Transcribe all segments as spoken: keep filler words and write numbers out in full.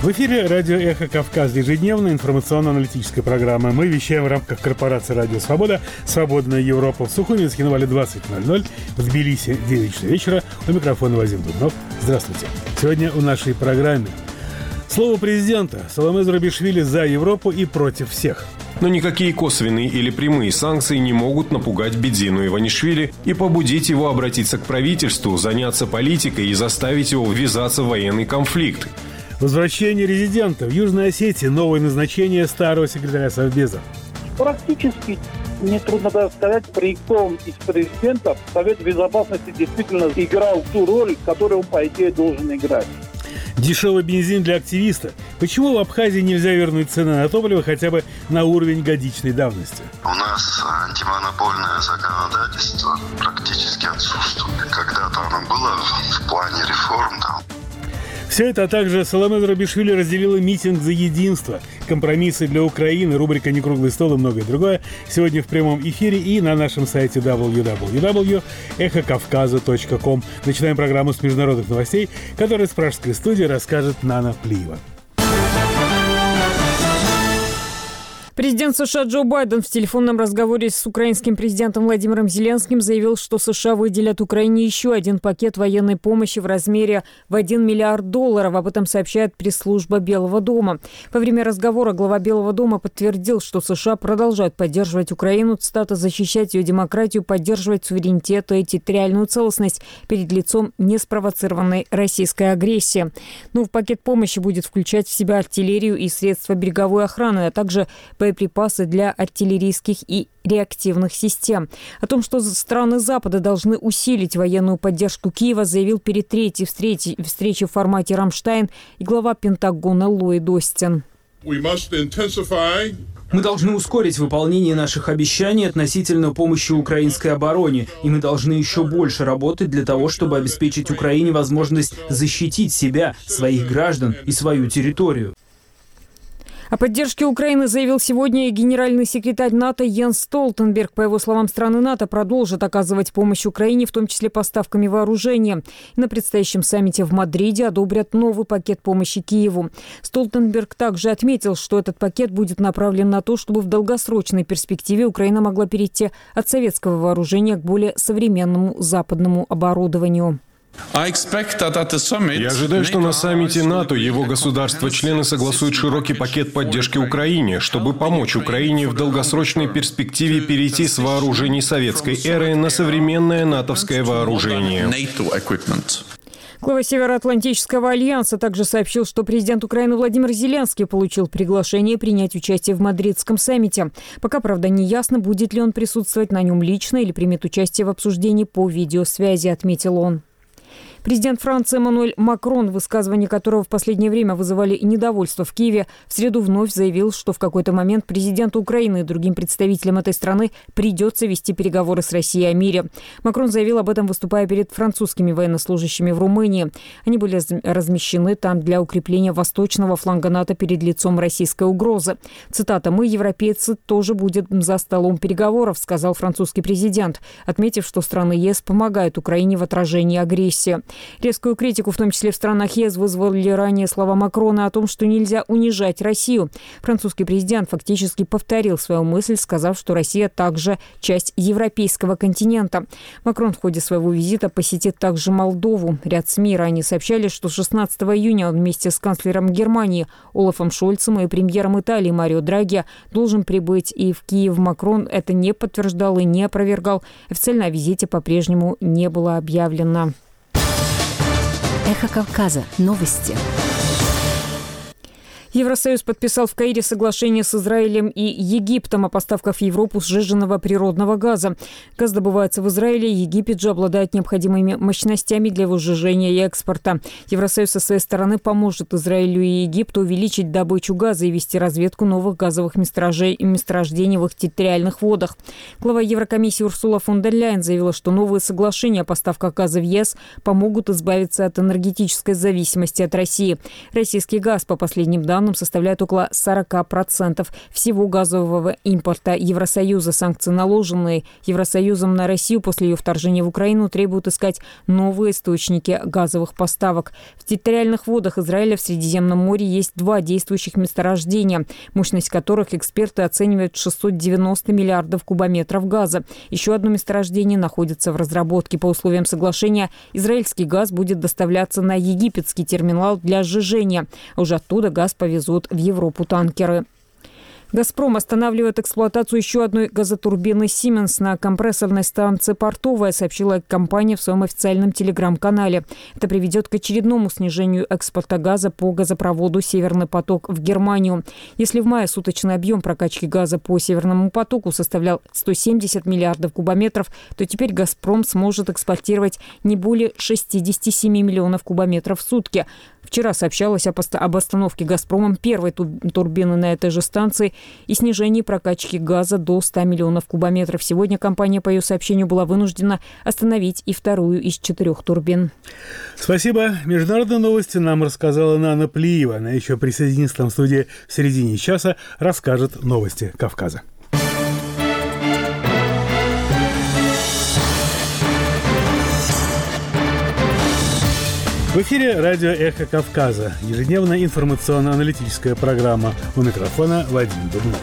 В эфире радио «Эхо Кавказа», ежедневная информационно-аналитическая программа. Мы вещаем в рамках корпорации «Радио Свобода», «Свободная Европа» в Сухуми, Схинвале двадцать ноль ноль, в Тбилиси девять часов вечера. У микрофона Вадим Дубнов. Здравствуйте. Сегодня в нашей программе слово президента. Саломе Зурабишвили за Европу и против всех. Но никакие косвенные или прямые санкции не могут напугать Бедзину Иванишвили и побудить его обратиться к правительству, заняться политикой и заставить его ввязаться в военный конфликт. Возвращение резидента в Южной Осетии. Новое назначение старого секретаря Совбеза. Практически, мне трудно даже сказать, при ком из президентов Совет Безопасности действительно играл ту роль, которую он, по идее, должен играть. Дешевый бензин для активиста. Почему в Абхазии нельзя вернуть цены на топливо хотя бы на уровень годичной давности? У нас антимонопольное законодательство практически отсутствует. Когда-то оно было в плане реформ, да. Все это, а также Саломе Зурабишвили разделила митинг за единство, компромиссы для Украины, рубрика «Некруглый стол» и многое другое. Сегодня в прямом эфире и на нашем сайте дабл ю дабл ю дабл ю точка эхо кавказа точка ком. Начинаем программу с международных новостей, которую с пражской студии расскажет Нана Плиева. Президент США Джо Байден в телефонном разговоре с украинским президентом Владимиром Зеленским заявил, что США выделят Украине еще один пакет военной помощи в размере в один миллиард долларов. Об этом сообщает пресс-служба Белого дома. Во время разговора глава Белого дома подтвердил, что США продолжают поддерживать Украину, цитата, защищать ее демократию, поддерживать суверенитет и территориальную целостность перед лицом неспровоцированной российской агрессии. Ну, в пакет помощи будет включать в себя артиллерию и средства береговой охраны, а также боеприпасы для артиллерийских и реактивных систем. О том, что страны Запада должны усилить военную поддержку Киева, заявил перед третьей встречей, встречей в формате «Рамштайн» и глава Пентагона Ллойд Остин. Мы должны ускорить выполнение наших обещаний относительно помощи украинской обороне, и мы должны еще больше работать для того, чтобы обеспечить Украине возможность защитить себя, своих граждан и свою территорию. О поддержке Украины заявил сегодня генеральный секретарь НАТО Йенс Столтенберг. По его словам, страны НАТО продолжат оказывать помощь Украине, в том числе поставками вооружения. И на предстоящем саммите в Мадриде одобрят новый пакет помощи Киеву. Столтенберг также отметил, что этот пакет будет направлен на то, чтобы в долгосрочной перспективе Украина могла перейти от советского вооружения к более современному западному оборудованию. Я ожидаю, что на саммите НАТО его государства-члены согласуют широкий пакет поддержки Украине, чтобы помочь Украине в долгосрочной перспективе перейти с вооружений советской эры на современное натовское вооружение. Глава Североатлантического альянса также сообщил, что президент Украины Владимир Зеленский получил приглашение принять участие в мадридском саммите. Пока, правда, не ясно, будет ли он присутствовать на нем лично или примет участие в обсуждении по видеосвязи, отметил он. Президент Франции Эммануэль Макрон, высказывания которого в последнее время вызывали недовольство в Киеве, в среду вновь заявил, что в какой-то момент президенту Украины и другим представителям этой страны придется вести переговоры с Россией о мире. Макрон заявил об этом, выступая перед французскими военнослужащими в Румынии. Они были размещены там для укрепления восточного фланга НАТО перед лицом российской угрозы. Цитата: «Мы, европейцы, тоже будем за столом переговоров», сказал французский президент, отметив, что страны ЕС помогают Украине в отражении агрессии. Резкую критику, в том числе в странах ЕС, вызвали ранее слова Макрона о том, что нельзя унижать Россию. Французский президент фактически повторил свою мысль, сказав, что Россия также часть европейского континента. Макрон в ходе своего визита посетит также Молдову. Ряд СМИ ранее сообщали, что шестнадцатого июня он вместе с канцлером Германии Олафом Шольцем и премьером Италии Марио Драги должен прибыть и в Киев. Макрон это не подтверждал и не опровергал. Официально о визите по-прежнему не было объявлено. Эхо Кавказа. Новости. Евросоюз подписал в Каире соглашение с Израилем и Египтом о поставках в Европу сжиженного природного газа. Газ добывается в Израиле, Египет же обладает необходимыми мощностями для его сжижения и экспорта. Евросоюз со своей стороны поможет Израилю и Египту увеличить добычу газа и вести разведку новых газовых месторождений в их территориальных водах. Глава Еврокомиссии Урсула фон дер Ляйен заявила, что новые соглашения о поставках газа в ЕС помогут избавиться от энергетической зависимости от России. Российский газ, по последним данным, заключенным составляют около сорок процентов всего газового импорта Евросоюза. Санкции, наложенные Евросоюзом на Россию после ее вторжения в Украину, требуют искать новые источники газовых поставок. В территориальных водах Израиля в Средиземном море есть два действующих месторождения, мощность которых эксперты оценивают в шестьсот девяносто миллиардов кубометров газа. Еще одно месторождение находится в разработке. По условиям соглашения, израильский газ будет доставляться на египетский терминал для сжижения. Уже оттуда газ повезут в Европу танкеры. «Газпром» останавливает эксплуатацию еще одной газотурбины «Сименс» на компрессорной станции «Портовая», сообщила компания в своем официальном телеграм-канале. Это приведет к очередному снижению экспорта газа по газопроводу «Северный поток» в Германию. Если в мае суточный объем прокачки газа по «Северному потоку» составлял сто семьдесят миллиардов кубометров, то теперь «Газпром» сможет экспортировать не более шестьдесят семь миллионов кубометров в сутки. Вчера сообщалось об остановке «Газпромом» первой турбины на этой же станции и снижении прокачки газа до ста миллионов кубометров. Сегодня компания, по ее сообщению, была вынуждена остановить и вторую из четырех турбин. Спасибо. Международные новости нам рассказала Нана Плиева. Она еще присоединится к нам в студии в середине часа, расскажет новости Кавказа. В эфире радио «Эхо Кавказа». Ежедневная информационно-аналитическая программа. У микрофона Вадим Дубнов.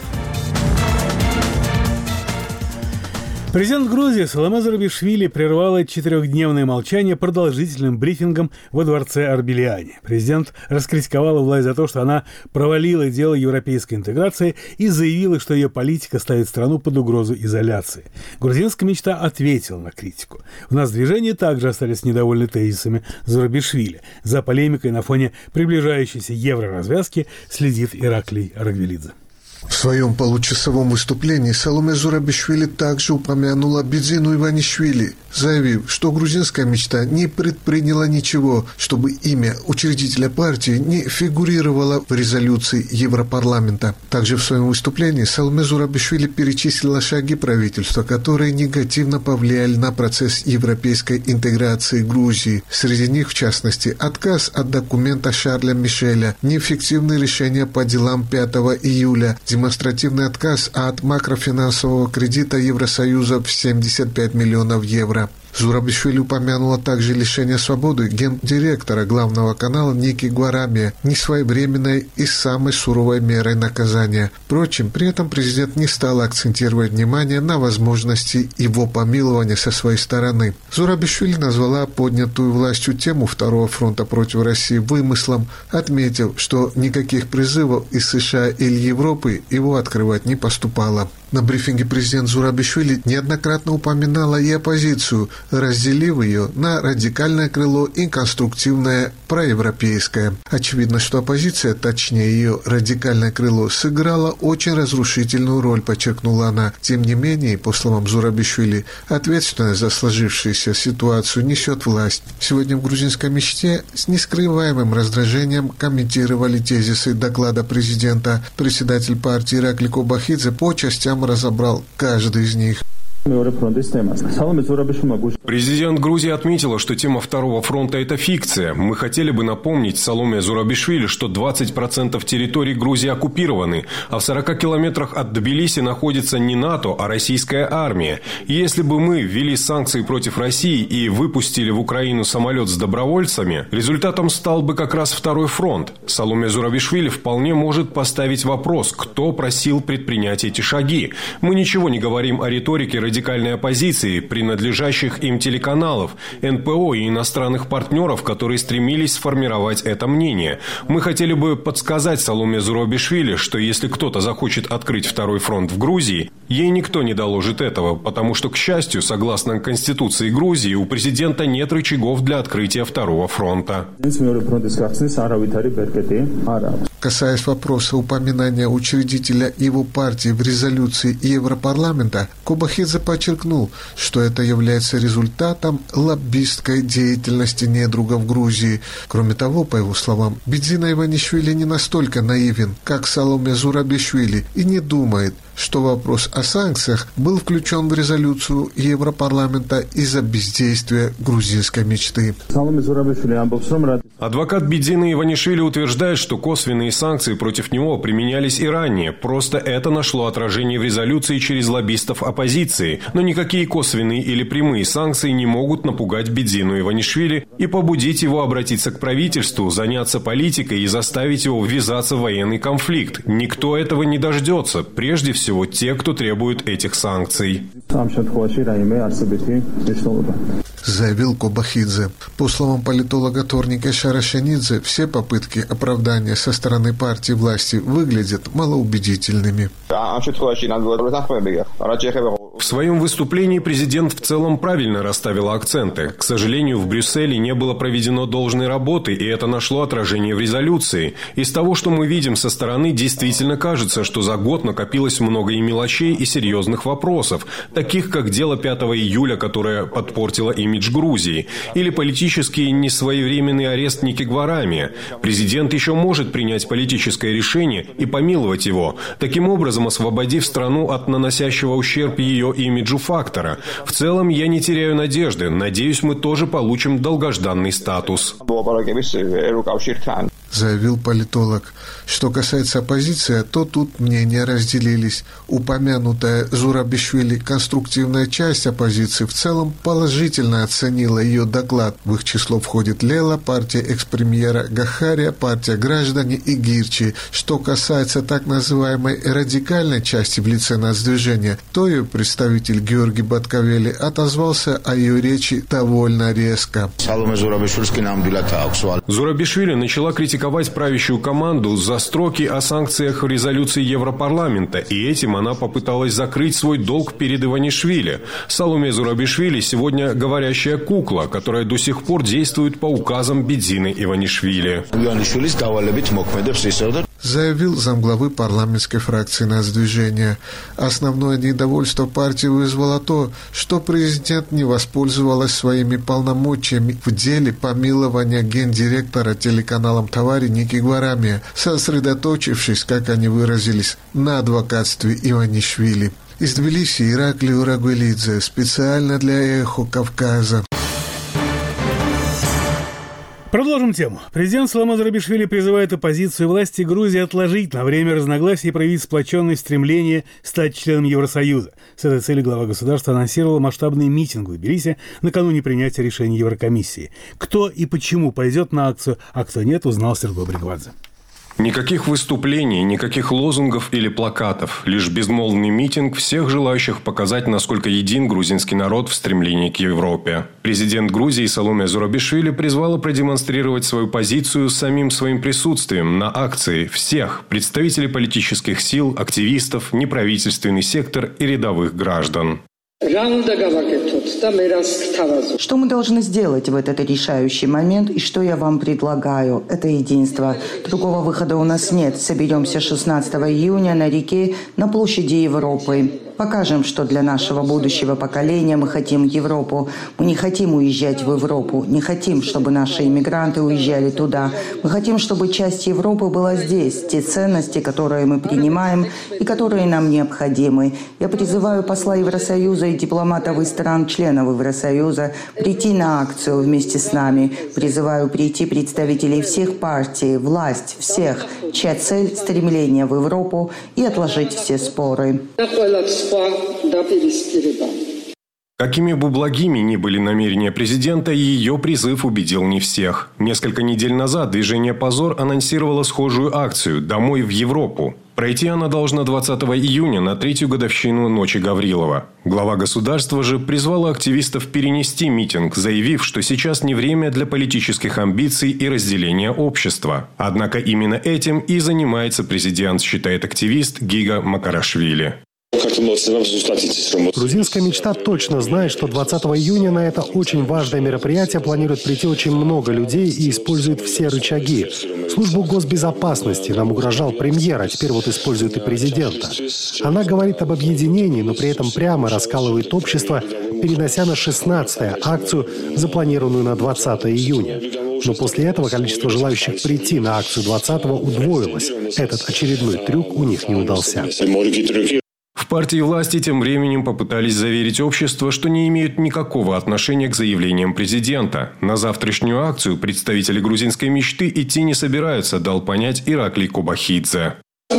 Президент Грузии Саломе Зурабишвили прервала четырехдневное молчание продолжительным брифингом во дворце Арбеляне. Президент раскритиковала власть за то, что она провалила дело европейской интеграции и заявила, что ее политика ставит страну под угрозу изоляции. Грузинская мечта ответила на критику. У нас в движении также остались недовольны тезисами Зурабишвили. За полемикой на фоне приближающейся евроразвязки следит Ираклий Аргвелидзе. В своем получасовом выступлении Саломе Зурабишвили также упомянула Бидзину Иванишвили, заявив, что грузинская мечта не предприняла ничего, чтобы имя учредителя партии не фигурировало в резолюции Европарламента. Также в своем выступлении Саломе Зурабишвили перечислила шаги правительства, которые негативно повлияли на процесс европейской интеграции Грузии. Среди них, в частности, отказ от документа Шарля Мишеля, неэффективные решения по делам пятого июля, демонстративный отказ от макрофинансового кредита Евросоюза в семьдесят пять миллионов евро. Зурабишвили упомянула также лишение свободы гендиректора главного канала Ники Гуарамия, несвоевременной и самой суровой мерой наказания. Впрочем, при этом президент не стал акцентировать внимание на возможности его помилования со своей стороны. Зурабишвили назвала поднятую властью тему Второго фронта против России вымыслом, отметив, что никаких призывов из США или Европы его открывать не поступало. На брифинге президент Зурабишвили неоднократно упоминала и оппозицию, разделив ее на радикальное крыло и конструктивное проевропейское. Очевидно, что оппозиция, точнее ее радикальное крыло, сыграла очень разрушительную роль, подчеркнула она. Тем не менее, по словам Зурабишвили, ответственность за сложившуюся ситуацию несет власть. Сегодня в грузинской мечте с нескрываемым раздражением комментировали тезисы доклада президента. Председатель партии Ираклий Кобахидзе по частям разобрал каждый из них. Президент Грузии отметила, что тема Второго фронта – это фикция. Мы хотели бы напомнить Саломе Зурабишвили, что двадцать процентов территории Грузии оккупированы, а в сорока километрах от Тбилиси находится не НАТО, а российская армия. И если бы мы ввели санкции против России и выпустили в Украину самолет с добровольцами, результатом стал бы как раз Второй фронт. Саломе Зурабишвили вполне может поставить вопрос, кто просил предпринять эти шаги. Мы ничего не говорим о риторике радикальной радикальной оппозиции, принадлежащих им телеканалов, эн пэ о и иностранных партнеров, которые стремились сформировать это мнение. Мы хотели бы подсказать Саломе Зурабишвили, что если кто-то захочет открыть Второй фронт в Грузии, ей никто не доложит этого, потому что, к счастью, согласно Конституции Грузии, у президента нет рычагов для открытия Второго фронта. Касаясь вопроса упоминания учредителя его партии в резолюции Европарламента, Кобахидзе подчеркнул, что это является результатом лоббистской деятельности недругов Грузии. Кроме того, по его словам, Бидзина Иванишвили не настолько наивен, как Саломе Зурабишвили, и не думает, что вопрос о санкциях был включен в резолюцию Европарламента из-за бездействия грузинской мечты. Адвокат Бедзины Иванишвили утверждает, что косвенные санкции против него применялись и ранее. Просто это нашло отражение в резолюции через лоббистов оппозиции. Но никакие косвенные или прямые санкции не могут напугать Бедзину Иванишвили и побудить его обратиться к правительству, заняться политикой и заставить его ввязаться в военный конфликт. Никто этого не дождется. Прежде всего, те, кто требует этих санкций. Заявил Кобахидзе. По словам политолога Торника Шарашенидзе, все попытки оправдания со стороны партии власти выглядят малоубедительными. В своем выступлении президент в целом правильно расставил акценты. К сожалению, в Брюсселе не было проведено должной работы, и это нашло отражение в резолюции. Из того, что мы видим со стороны, действительно кажется, что за год накопилось много и мелочей, и серьезных вопросов, таких как дело пятого июля, которое подпортило имидж Грузии, или политический несвоевременный арест Ники Гварами. Президент еще может принять политическое решение и помиловать его, таким образом освободив страну от наносящего ущерб ее имиджу фактора. В целом, я не теряю надежды. Надеюсь, мы тоже получим долгожданный статус. Заявил политолог. Что касается оппозиции, то тут мнения разделились. Упомянутая Зурабишвили конструктивная часть оппозиции в целом положительно оценила ее доклад. В их число входит Лела, партия экс-премьера Гахария, партия «Граждане» и Гирчи. Что касается так называемой радикальной части в лице нацдвижения, то ее представитель Георгий Баткавели отозвался о ее речи довольно резко. Зурабишвили начала критиковать правящую команду за строки о санкциях в резолюции Европарламента, и этим она попыталась закрыть свой долг перед Иванишвили. Саломе Зурабишвили сегодня говорящая кукла, которая до сих пор действует по указам Бедзины Иванишвили. Заявил замглавы парламентской фракции нацдвижения. Основное недовольство партии вызвало то, что президент не воспользовалась своими полномочиями в деле помилования гендиректора телеканалом «Тавари» Ники Гварами, сосредоточившись, как они выразились, на адвокатстве Иванишвили. Из Тбилиси Ираклий Урагвелидзе, специально для «Эхо Кавказа». Продолжим тему. Президент Саломе Зурабишвили призывает оппозицию и власти Грузии отложить на время разногласий и проявить сплоченное стремление стать членом Евросоюза. С этой целью глава государства анонсировал масштабный митинг в Тбилиси накануне принятия решения Еврокомиссии. Кто и почему пойдет на акцию, а кто нет, узнал Сергей Бригвадзе. Никаких выступлений, никаких лозунгов или плакатов. Лишь безмолвный митинг всех желающих показать, насколько един грузинский народ в стремлении к Европе. Президент Грузии Саломе Зурабишвили призвала продемонстрировать свою позицию самим своим присутствием на акции всех представителей политических сил, активистов, неправительственный сектор и рядовых граждан. Что мы должны сделать в этот решающий момент и что я вам предлагаю? Это единство. Другого выхода у нас нет. Соберемся шестнадцатого июня на реке на площади Европы. Покажем, что для нашего будущего поколения мы хотим Европу. Мы не хотим уезжать в Европу. Не хотим, чтобы наши иммигранты уезжали туда. Мы хотим, чтобы часть Европы была здесь. Те ценности, которые мы принимаем и которые нам необходимы. Я призываю посла Евросоюза и дипломатов из стран-членов Евросоюза прийти на акцию вместе с нами. Призываю прийти представителей всех партий, власть, всех, чья цель – стремление в Европу и отложить все споры. Какими бы благими ни были намерения президента, ее призыв убедил не всех. Несколько недель назад движение «Позор» анонсировало схожую акцию «Домой в Европу». Пройти она должна двадцатого июня на третью годовщину Ночи Гаврилова. Глава государства же призвала активистов перенести митинг, заявив, что сейчас не время для политических амбиций и разделения общества. Однако именно этим и занимается президент, считает активист Гига Макарашвили. Грузинская мечта точно знает, что двадцатого июня на это очень важное мероприятие планирует прийти очень много людей и использует все рычаги. Службу госбезопасности нам угрожал премьер, а теперь вот использует и президента. Она говорит об объединении, но при этом прямо раскалывает общество, перенося на шестнадцатое акцию, запланированную на двадцатое июня. Но после этого количество желающих прийти на акцию двадцатого удвоилось. Этот очередной трюк у них не удался. В партии власти тем временем попытались заверить общество, что не имеют никакого отношения к заявлениям президента. На завтрашнюю акцию представители грузинской мечты идти не собираются, дал понять Ираклий Кобахидзе.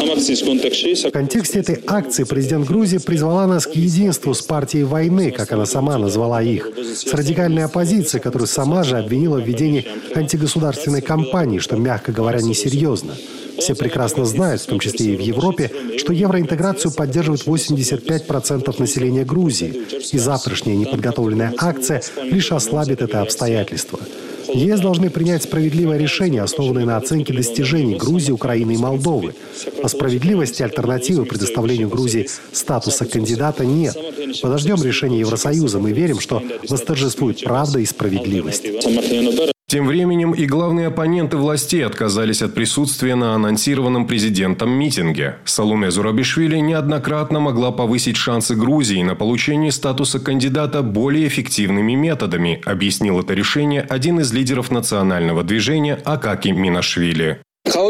В контексте этой акции президент Грузии призвала нас к единству с партией войны, как она сама назвала их, с радикальной оппозицией, которую сама же обвинила в ведении антигосударственной кампании, что, мягко говоря, несерьезно. Все прекрасно знают, в том числе и в Европе, что евроинтеграцию поддерживает восемьдесят пять процентов населения Грузии, и завтрашняя неподготовленная акция лишь ослабит это обстоятельство. ЕС должны принять справедливое решение, основанное на оценке достижений Грузии, Украины и Молдовы. По справедливости альтернативы предоставлению Грузии статуса кандидата нет. Подождем решения Евросоюза. Мы верим, что восторжествует правда и справедливость. Тем временем и главные оппоненты властей отказались от присутствия на анонсированном президентом митинге. Саломе Зурабишвили неоднократно могла повысить шансы Грузии на получение статуса кандидата более эффективными методами, объяснил это решение один из лидеров национального движения Акаки Минашвили.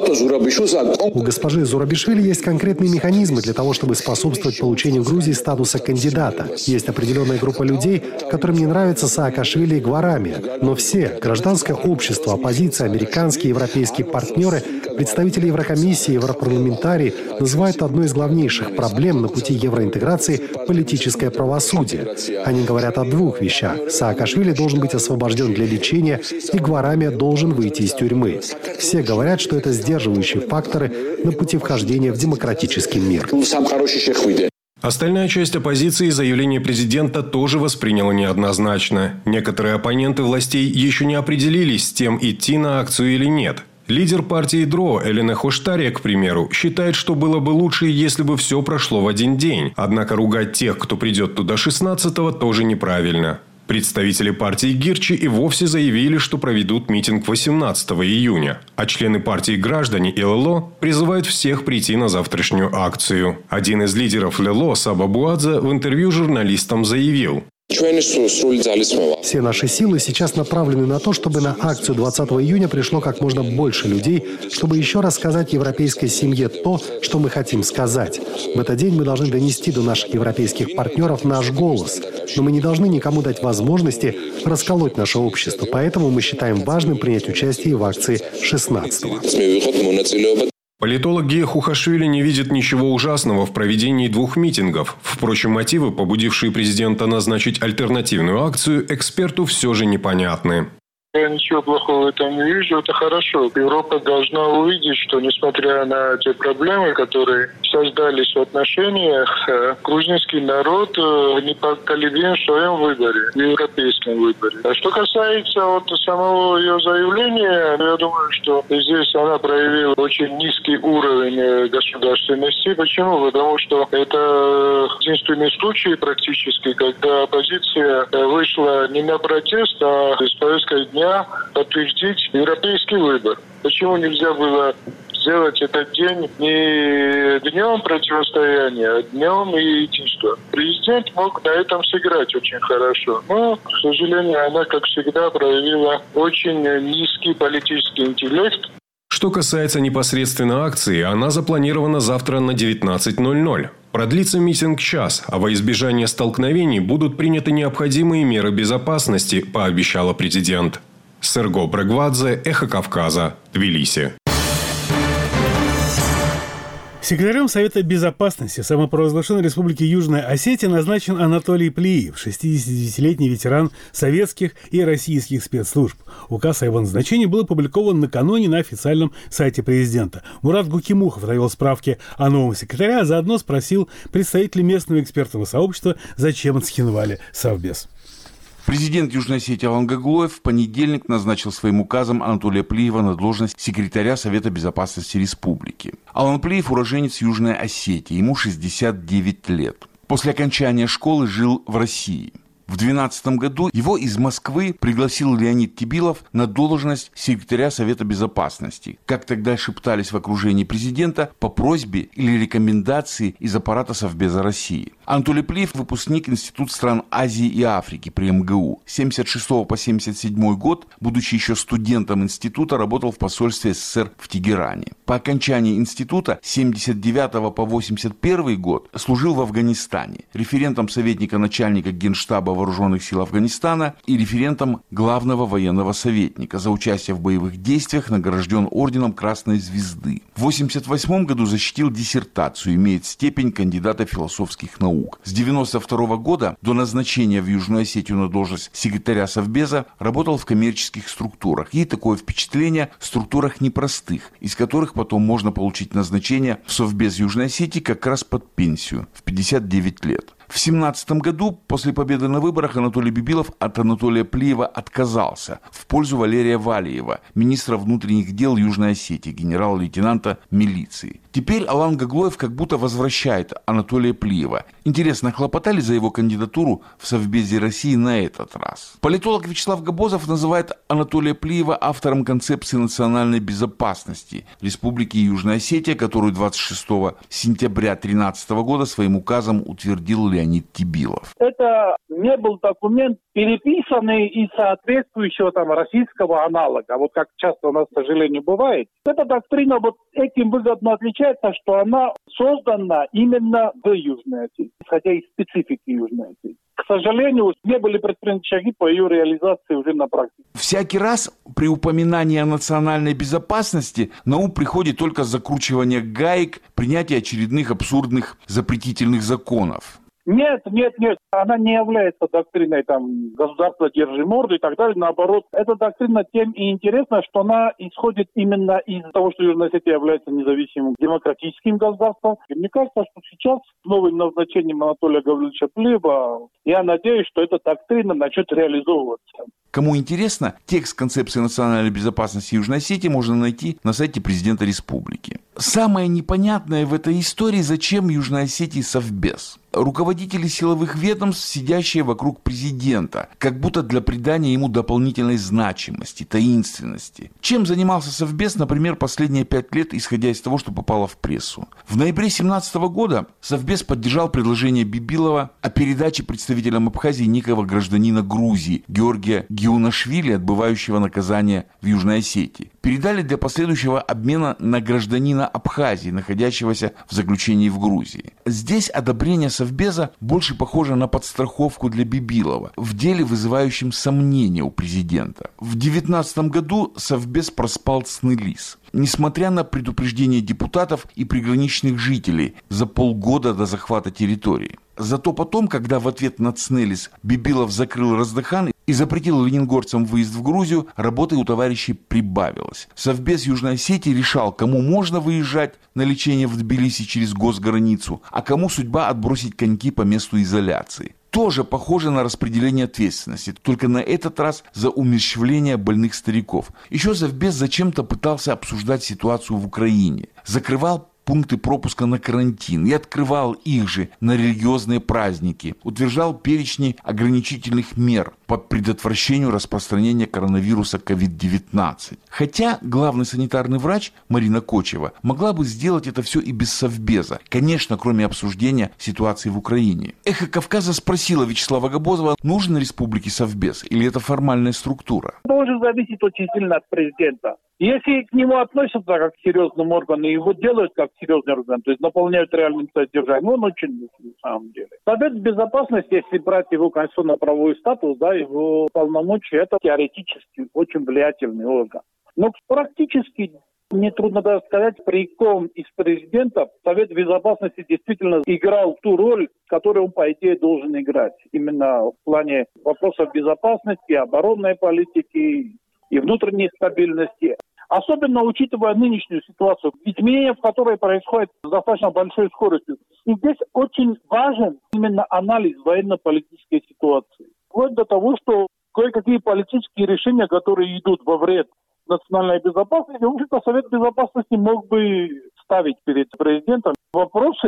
У госпожи Зурабишвили есть конкретные механизмы для того, чтобы способствовать получению Грузии статуса кандидата. Есть определенная группа людей, которым не нравится Саакашвили и Гварами. Но все – гражданское общество, оппозиция, американские и европейские партнеры, представители Еврокомиссии, европарламентарии – называют одной из главнейших проблем на пути евроинтеграции политическое правосудие. Они говорят о двух вещах. Саакашвили должен быть освобожден для лечения, и Гварами должен выйти из тюрьмы. Все говорят, что это сдерживающие факторы на пути вхождения в демократический мир. Остальная часть оппозиции заявление президента тоже восприняла неоднозначно. Некоторые оппоненты властей еще не определились с тем, идти на акцию или нет. Лидер партии ДРО Элена Хоштария, к примеру, считает, что было бы лучше, если бы все прошло в один день. Однако ругать тех, кто придет туда шестнадцатого, тоже неправильно. Представители партии Гирчи и вовсе заявили, что проведут митинг восемнадцатого июня. А члены партии «Граждане» и ЛЛО призывают всех прийти на завтрашнюю акцию. Один из лидеров ЛЛО, Саба Буадзе, в интервью журналистам заявил: все наши силы сейчас направлены на то, чтобы на акцию двадцатого июня пришло как можно больше людей, чтобы еще раз сказать европейской семье то, что мы хотим сказать. В этот день мы должны донести до наших европейских партнеров наш голос. Но мы не должны никому дать возможности расколоть наше общество. Поэтому мы считаем важным принять участие в акции шестнадцатого. Политолог Гия Хухашвили не видит ничего ужасного в проведении двух митингов. Впрочем, мотивы, побудившие президента назначить альтернативную акцию, эксперту все же непонятны. Я ничего плохого в этом не вижу, это хорошо. Европа должна увидеть, что несмотря на те проблемы, которые создались в отношениях, грузинский народ непоколебим в своем выборе, в европейском выборе. А что касается вот самого ее заявления, я думаю, что здесь она проявила очень низкий уровень государственности. Почему? Потому что это единственный случай практически, когда оппозиция вышла не на протест, а с повесткой дня подтвердить европейский выбор. Почему нельзя было сделать этот день не днем противостояния, а днем единства? Президент мог на этом сыграть очень хорошо. Но, к сожалению, она, как всегда, проявила очень низкий политический интеллект. Что касается непосредственно акции, она запланирована завтра на девятнадцать ноль ноль. Продлится митинг час, а во избежание столкновений будут приняты необходимые меры безопасности, пообещала президент. Серго Брегвадзе, Эхо Кавказа, Тбилиси. Секретарем Совета Безопасности самопровозглашенной Республики Южная Осетия назначен Анатолий Плиев, шестидесятидевятилетний ветеран советских и российских спецслужб. Указ о его назначении был опубликован накануне на официальном сайте президента. Мурат Гукимухов навел справки о новом секретаре, а заодно спросил представителей местного экспертного сообщества, зачем отсхинвали Совбез. Президент Южной Осетии Алан Гаглоев в понедельник назначил своим указом Анатолия Плиева на должность секретаря Совета Безопасности Республики. Алан Плиев – уроженец Южной Осетии, ему шестьдесят девять лет. После окончания школы жил в России. В две тысячи двенадцатом году его из Москвы пригласил Леонид Тебилов на должность секретаря Совета Безопасности, как тогда шептались в окружении президента, по просьбе или рекомендации из аппарата Совбеза России. Анатолий Плиев – выпускник Института стран Азии и Африки при эм гэ у. С семьдесят шестого по семьдесят седьмой год, будучи еще студентом института, работал в посольстве эс эс эс эр в Тегеране. По окончании института с семьдесят девятого по восемьдесят первый год служил в Афганистане, референтом советника начальника Генштаба Вооруженных сил Афганистана и референтом главного военного советника. За участие в боевых действиях награжден орденом Красной Звезды. В восемьдесят восьмом году защитил диссертацию, имеет степень кандидата философских наук. С девяносто второго года до назначения в Южную Осетию на должность секретаря Совбеза работал в коммерческих структурах. И такое впечатление – в структурах непростых, из которых потом можно получить назначение в Совбез Южной Осетии как раз под пенсию в пятьдесят девять лет. В семнадцатом году, после победы на выборах, Анатолий Бибилов от Анатолия Плиева отказался в пользу Валерия Валиева, министра внутренних дел Южной Осетии, генерал-лейтенанта милиции. Теперь Алан Гаглоев как будто возвращает Анатолия Плиева. Интересно, хлопотали за его кандидатуру в Совбезе России на этот раз? Политолог Вячеслав Габозов называет Анатолия Плиева автором концепции национальной безопасности Республики Южная Осетия, которую двадцать шестого сентября две тысячи тринадцатого года своим указом утвердил Леонид Тебилов. Это не был документ, переписанный из соответствующего там российского аналога. Вот как часто у нас, к сожалению, бывает. Эта доктрина вот этим выгодно отличается, что она создана именно в Южной Осетии, исходя из специфики Южной Осетии. К сожалению, не были предприняты шаги по ее реализации уже на практике. Всякий раз при упоминании о национальной безопасности на ум приходит только закручивание гаек, принятие очередных абсурдных запретительных законов. Нет, нет, нет. Она не является доктриной там государства держи морду и так далее. Наоборот, эта доктрина тем и интересна, что она исходит именно из того, что Южная Осетия является независимым демократическим государством. И мне кажется, что сейчас с новым назначением Анатолия Гавриловича Плиева, я надеюсь, что эта доктрина начнет реализовываться. Кому интересно, текст концепции национальной безопасности Южной Осетии можно найти на сайте президента республики. Самое непонятное в этой истории, зачем Южной Осетии Совбез. Руководители силовых ведомств, сидящие вокруг президента, как будто для придания ему дополнительной значимости, таинственности. Чем занимался Совбез, например, последние пять лет, исходя из того, что попало в прессу? В ноябре две тысячи семнадцатого года Совбез поддержал предложение Бибилова о передаче представителям Абхазии некого гражданина Грузии Георгия Геунашвили, отбывающего наказание в Южной Осетии. Передали для последующего обмена на гражданина Абхазии, находящегося в заключении в Грузии. Здесь одобрение Совбеза больше похоже на подстраховку для Бибилова в деле, вызывающем сомнения у президента. В две тысячи девятнадцатом году Совбез проспал ЦНИЛИС. Несмотря на предупреждения депутатов и приграничных жителей за полгода до захвата территории. Зато потом, когда в ответ на ЦНИЛИС Бибилов закрыл Раздахан и запретил лениногорцам выезд в Грузию, работы у товарищей прибавилось. Совбез Южной Осетии решал, кому можно выезжать на лечение в Тбилиси через госграницу, а кому судьба отбросить коньки по месту изоляции. Тоже похоже на распределение ответственности, только на этот раз за умерщвление больных стариков. Еще Совбез зачем-то пытался обсуждать ситуацию в Украине. Закрывал пункты пропуска на карантин и открывал их же на религиозные праздники, утверждал перечни ограничительных мер по предотвращению распространения коронавируса ковид девятнадцать. Хотя главный санитарный врач Марина Кочева могла бы сделать это все и без Совбеза, конечно, кроме обсуждения ситуации в Украине. «Эхо Кавказа» спросила Вячеслава Габозова, нужен республике Совбез или это формальная структура? Это уже зависит очень сильно от президента. Если к нему относятся как к серьезному органу, и его делают как серьезный орган, то есть наполняют реальным содержанием, он очень нужен на самом деле. Совет Безопасности, если брать его конституционно-правовой статус, да, его полномочия, это теоретически очень влиятельный орган. Но практически, мне трудно даже сказать, при ком из президентов Совет Безопасности действительно играл ту роль, которую он, по идее, должен играть. Именно в плане вопросов безопасности, оборонной политики и внутренней стабильности. Особенно учитывая нынешнюю ситуацию, изменения в которой происходят с достаточно большой скоростью. И здесь очень важен именно анализ военно-политической ситуации. Вплоть до того, что кое-какие политические решения, которые идут во вред национальной безопасности, в общем-то, Совет Безопасности мог бы ставить перед президентом вопросы,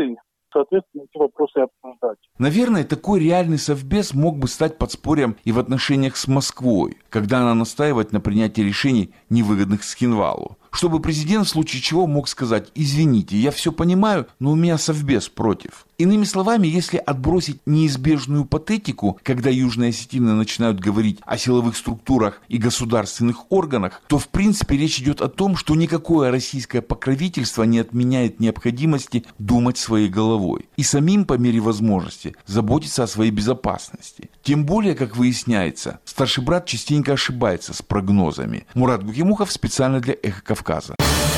соответственно, эти вопросы обсуждать. Наверное, такой реальный совбез мог бы стать подспорьем и в отношениях с Москвой, когда она настаивает на принятии решений, невыгодных Цхинвалу. Чтобы президент в случае чего мог сказать: извините, я все понимаю, но у меня совбез против. Иными словами, если отбросить неизбежную патетику, когда южные осетины начинают говорить о силовых структурах и государственных органах, то в принципе речь идет о том, что никакое российское покровительство не отменяет необходимости думать своей головой и самим по мере возможности заботиться о своей безопасности. Тем более, как выясняется, старший брат частенько ошибается с прогнозами. Мурат Гукимухов специально для «Эхо Кавказа».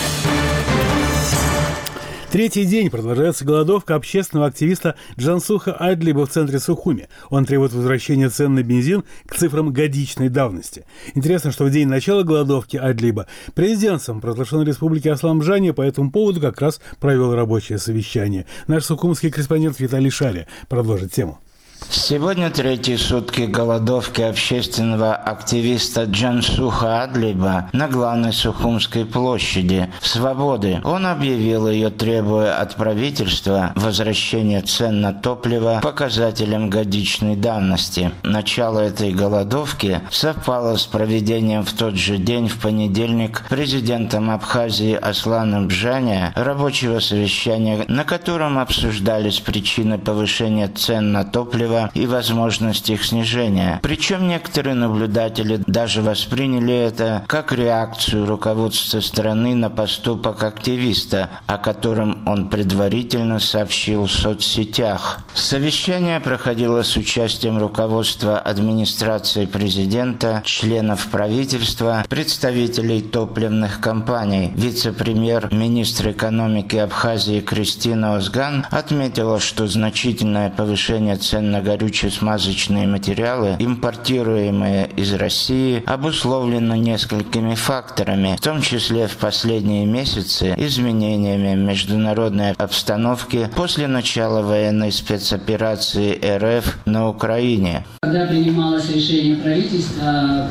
Третий день продолжается голодовка общественного активиста Джансуха Адлиба в центре Сухуми. Он требует возвращения цен на бензин к цифрам годичной давности. Интересно, что в день начала голодовки Адлиба президент самопровозглашенной республики Аслан Бжани по этому поводу как раз провел рабочее совещание. Наш сухумский корреспондент Виталий Шаля продолжит тему. Сегодня третьи сутки голодовки общественного активиста Джансуха Адлиба на главной Сухумской площади Свободы. Он объявил ее, требуя от правительства возвращения цен на топливо показателям годичной давности. Начало этой голодовки совпало с проведением в тот же день, в понедельник, президентом Абхазии Асланом Бжани рабочего совещания, на котором обсуждались причины повышения цен на топливо и возможность их снижения. Причем некоторые наблюдатели даже восприняли это как реакцию руководства страны на поступок активиста, о котором он предварительно сообщил в соцсетях. Совещание проходило с участием руководства администрации президента, членов правительства, представителей топливных компаний. Вице-премьер, министр экономики Абхазии Кристина Озган отметила, что значительное повышение цен на горюче-смазочные материалы, импортируемые из России, обусловлено несколькими факторами, в том числе в последние месяцы изменениями международной обстановки после начала военной спецоперации эр эф на Украине. Когда принималось решение правительства,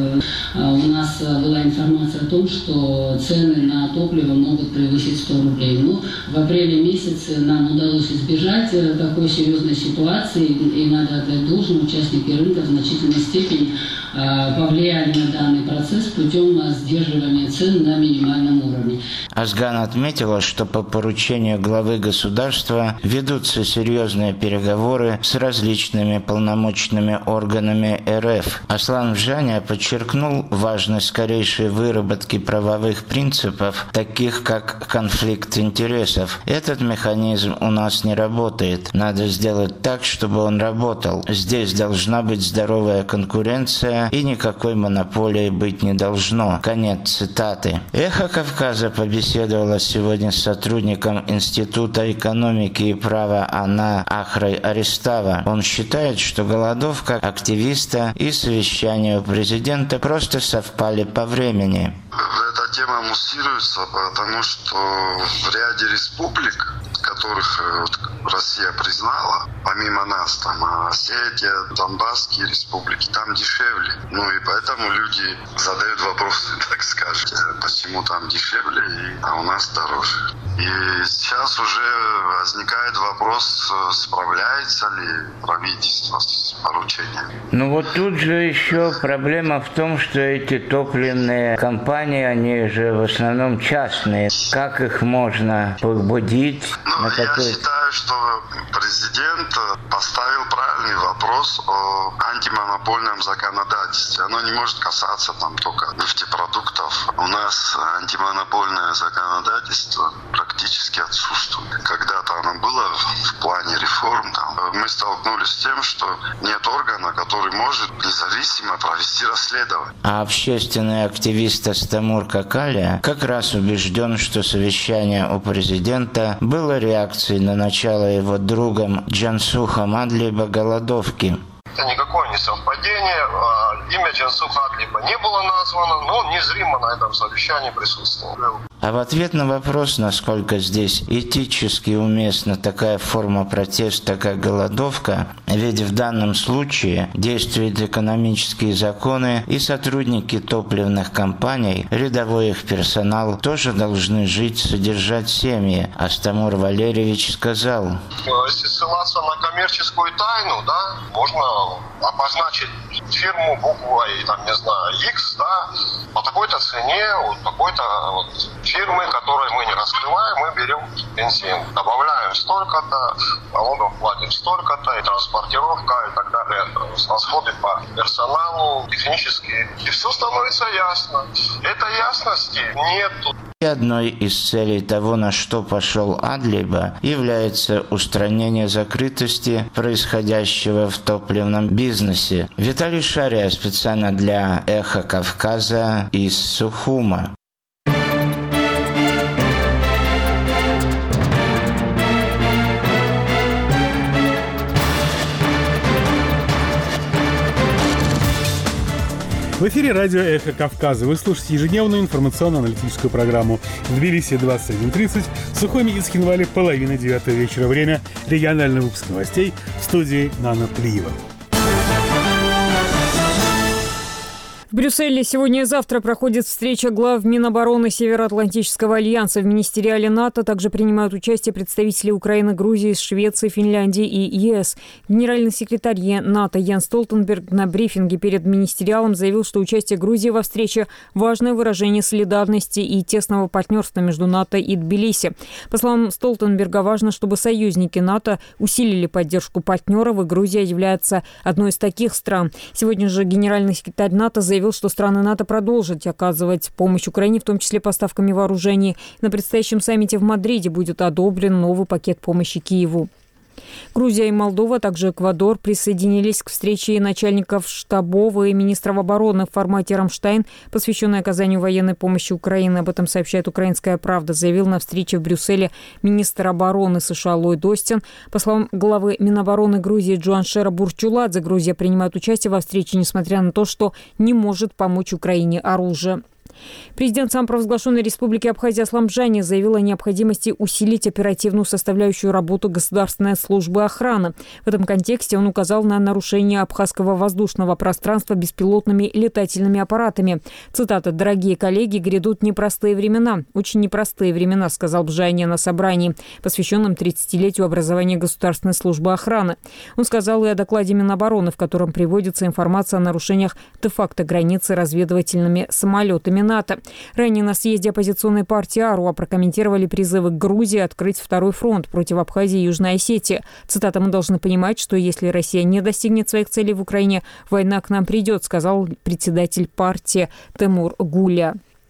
у нас была информация о том, что цены на топливо могут превысить сто рублей. Но в апреле месяце нам удалось избежать такой серьезной ситуации, и надо отдать должное, участники рынка в значительной степени повлияли на данный процесс путем сдерживания цен на минимальном уровне. Озган отметила, что по поручению главы государства ведутся серьезные переговоры с различными полномочными органами эр эф. Аслан Бжани подчеркнул важность скорейшей выработки правовых принципов, таких как конфликт интересов. Этот механизм у нас не работает. Надо сделать так, чтобы он работал. Здесь должна быть здоровая конкуренция и никакой монополии быть не должно. Конец цитаты. «Эхо Кавказа» побеседовала сегодня с сотрудником Института экономики и права АНА Ахрой Арестава. Он считает, что голодовка активиста и совещание у президента просто совпали по времени. Эта тема муссируется, потому что в ряде республик, которых Россия признала, помимо нас, там Осетия, Донбасские республики, там дешевле. Ну и поэтому люди задают вопросы, так скажем, почему там дешевле, а у нас дороже. И сейчас уже возникает вопрос, справляется ли правительство с поручениями. Ну вот тут же еще проблема в том, что эти топливные компании, они же в основном частные. Как их можно побудить? Ну, на я какой... считаю, что президент поставил правильный вопрос о антимонопольном законодательстве. Оно не может касаться там только нефтепродуктов. У нас антимонопольное законодательство практически отсутствует. Когда-то оно было в плане реформ. Там. Мы столкнулись с тем, что нет органа, который может независимо провести расследование. А общественный активист Астамур Какалия как раз убежден, что совещание у президента было реакцией на начало его другом Джансухом Адлиба голодовки. Это никакое не совпадение. Имя Джансуха Адлиба не было названо, но он незримо на этом совещании присутствовал. А в ответ на вопрос, насколько здесь этически уместна такая форма протеста, как голодовка, ведь в данном случае действуют экономические законы, и сотрудники топливных компаний, рядовой их персонал тоже должны жить, содержать семьи. Астамур Валерьевич сказал: если ссылаться на коммерческую тайну, да, можно обозначить фирму буквой, там, не знаю, X, да, по такой-то цене, вот такой-то вот фирмы, которые мы не раскрываем, мы берем бензин, добавляем столько-то, налогов платим столько-то, и транспортировка, и так далее, расходы по персоналу, технические, и все становится ясно. Этой ясности нету. И одной из целей того, на что пошел Адлиба, является устранение закрытости происходящего в топливном бизнесе. Виталий Шария специально для «Эхо Кавказа» из Сухума. В эфире радио «Эхо Кавказа». Вы слушаете ежедневную информационно-аналитическую программу. В Тбилиси двадцать один тридцать, в Сухуми и Цхинвале половина девятого вечера. Время региональный выпуск новостей в студии Нана Плиева. В Брюсселе сегодня и завтра проходит встреча глав Минобороны Североатлантического альянса. В министериале НАТО также принимают участие представители Украины, Грузии, Швеции, Финляндии и ЕС. Генеральный секретарь НАТО Ян Столтенберг на брифинге перед министериалом заявил, что участие Грузии во встрече – важное выражение солидарности и тесного партнерства между НАТО и Тбилиси. По словам Столтенберга, важно, чтобы союзники НАТО усилили поддержку партнеров, и Грузия является одной из таких стран. Сегодня же генеральный секретарь НАТО заявил, что страны НАТО продолжат оказывать помощь Украине, в том числе поставками вооружений. На предстоящем саммите в Мадриде будет одобрен новый пакет помощи Киеву. Грузия и Молдова, а также Эквадор присоединились к встрече начальников штабов и министров обороны в формате «Рамштайн», посвященной оказанию военной помощи Украине. Об этом сообщает «Украинская правда», заявил на встрече в Брюсселе министр обороны США Ллойд Остин. По словам главы Минобороны Грузии Джуаншера Бурчуладзе, Грузия принимает участие во встрече, несмотря на то, что не может помочь Украине оружием. Президент самопровозглашенной республики Абхазия Аслам Джани заявил о необходимости усилить оперативную составляющую работу Государственной службы охраны. В этом контексте он указал на нарушение абхазского воздушного пространства беспилотными летательными аппаратами. Цитата: «Дорогие коллеги, грядут непростые времена. Очень непростые времена», сказал Бжани на собрании, посвященном тридцатилетию образования Государственной службы охраны. Он сказал и о докладе Минобороны, в котором приводится информация о нарушениях де-факто границы разведывательными самолетами НАТО. Ранее на съезде оппозиционной партии АРУА прокомментировали призывы к Грузии открыть второй фронт против Абхазии и Южной Осетии. Цитата: «Мы должны понимать, что если Россия не достигнет своих целей в Украине, война к нам придет», сказал председатель партии Тимур Гуля.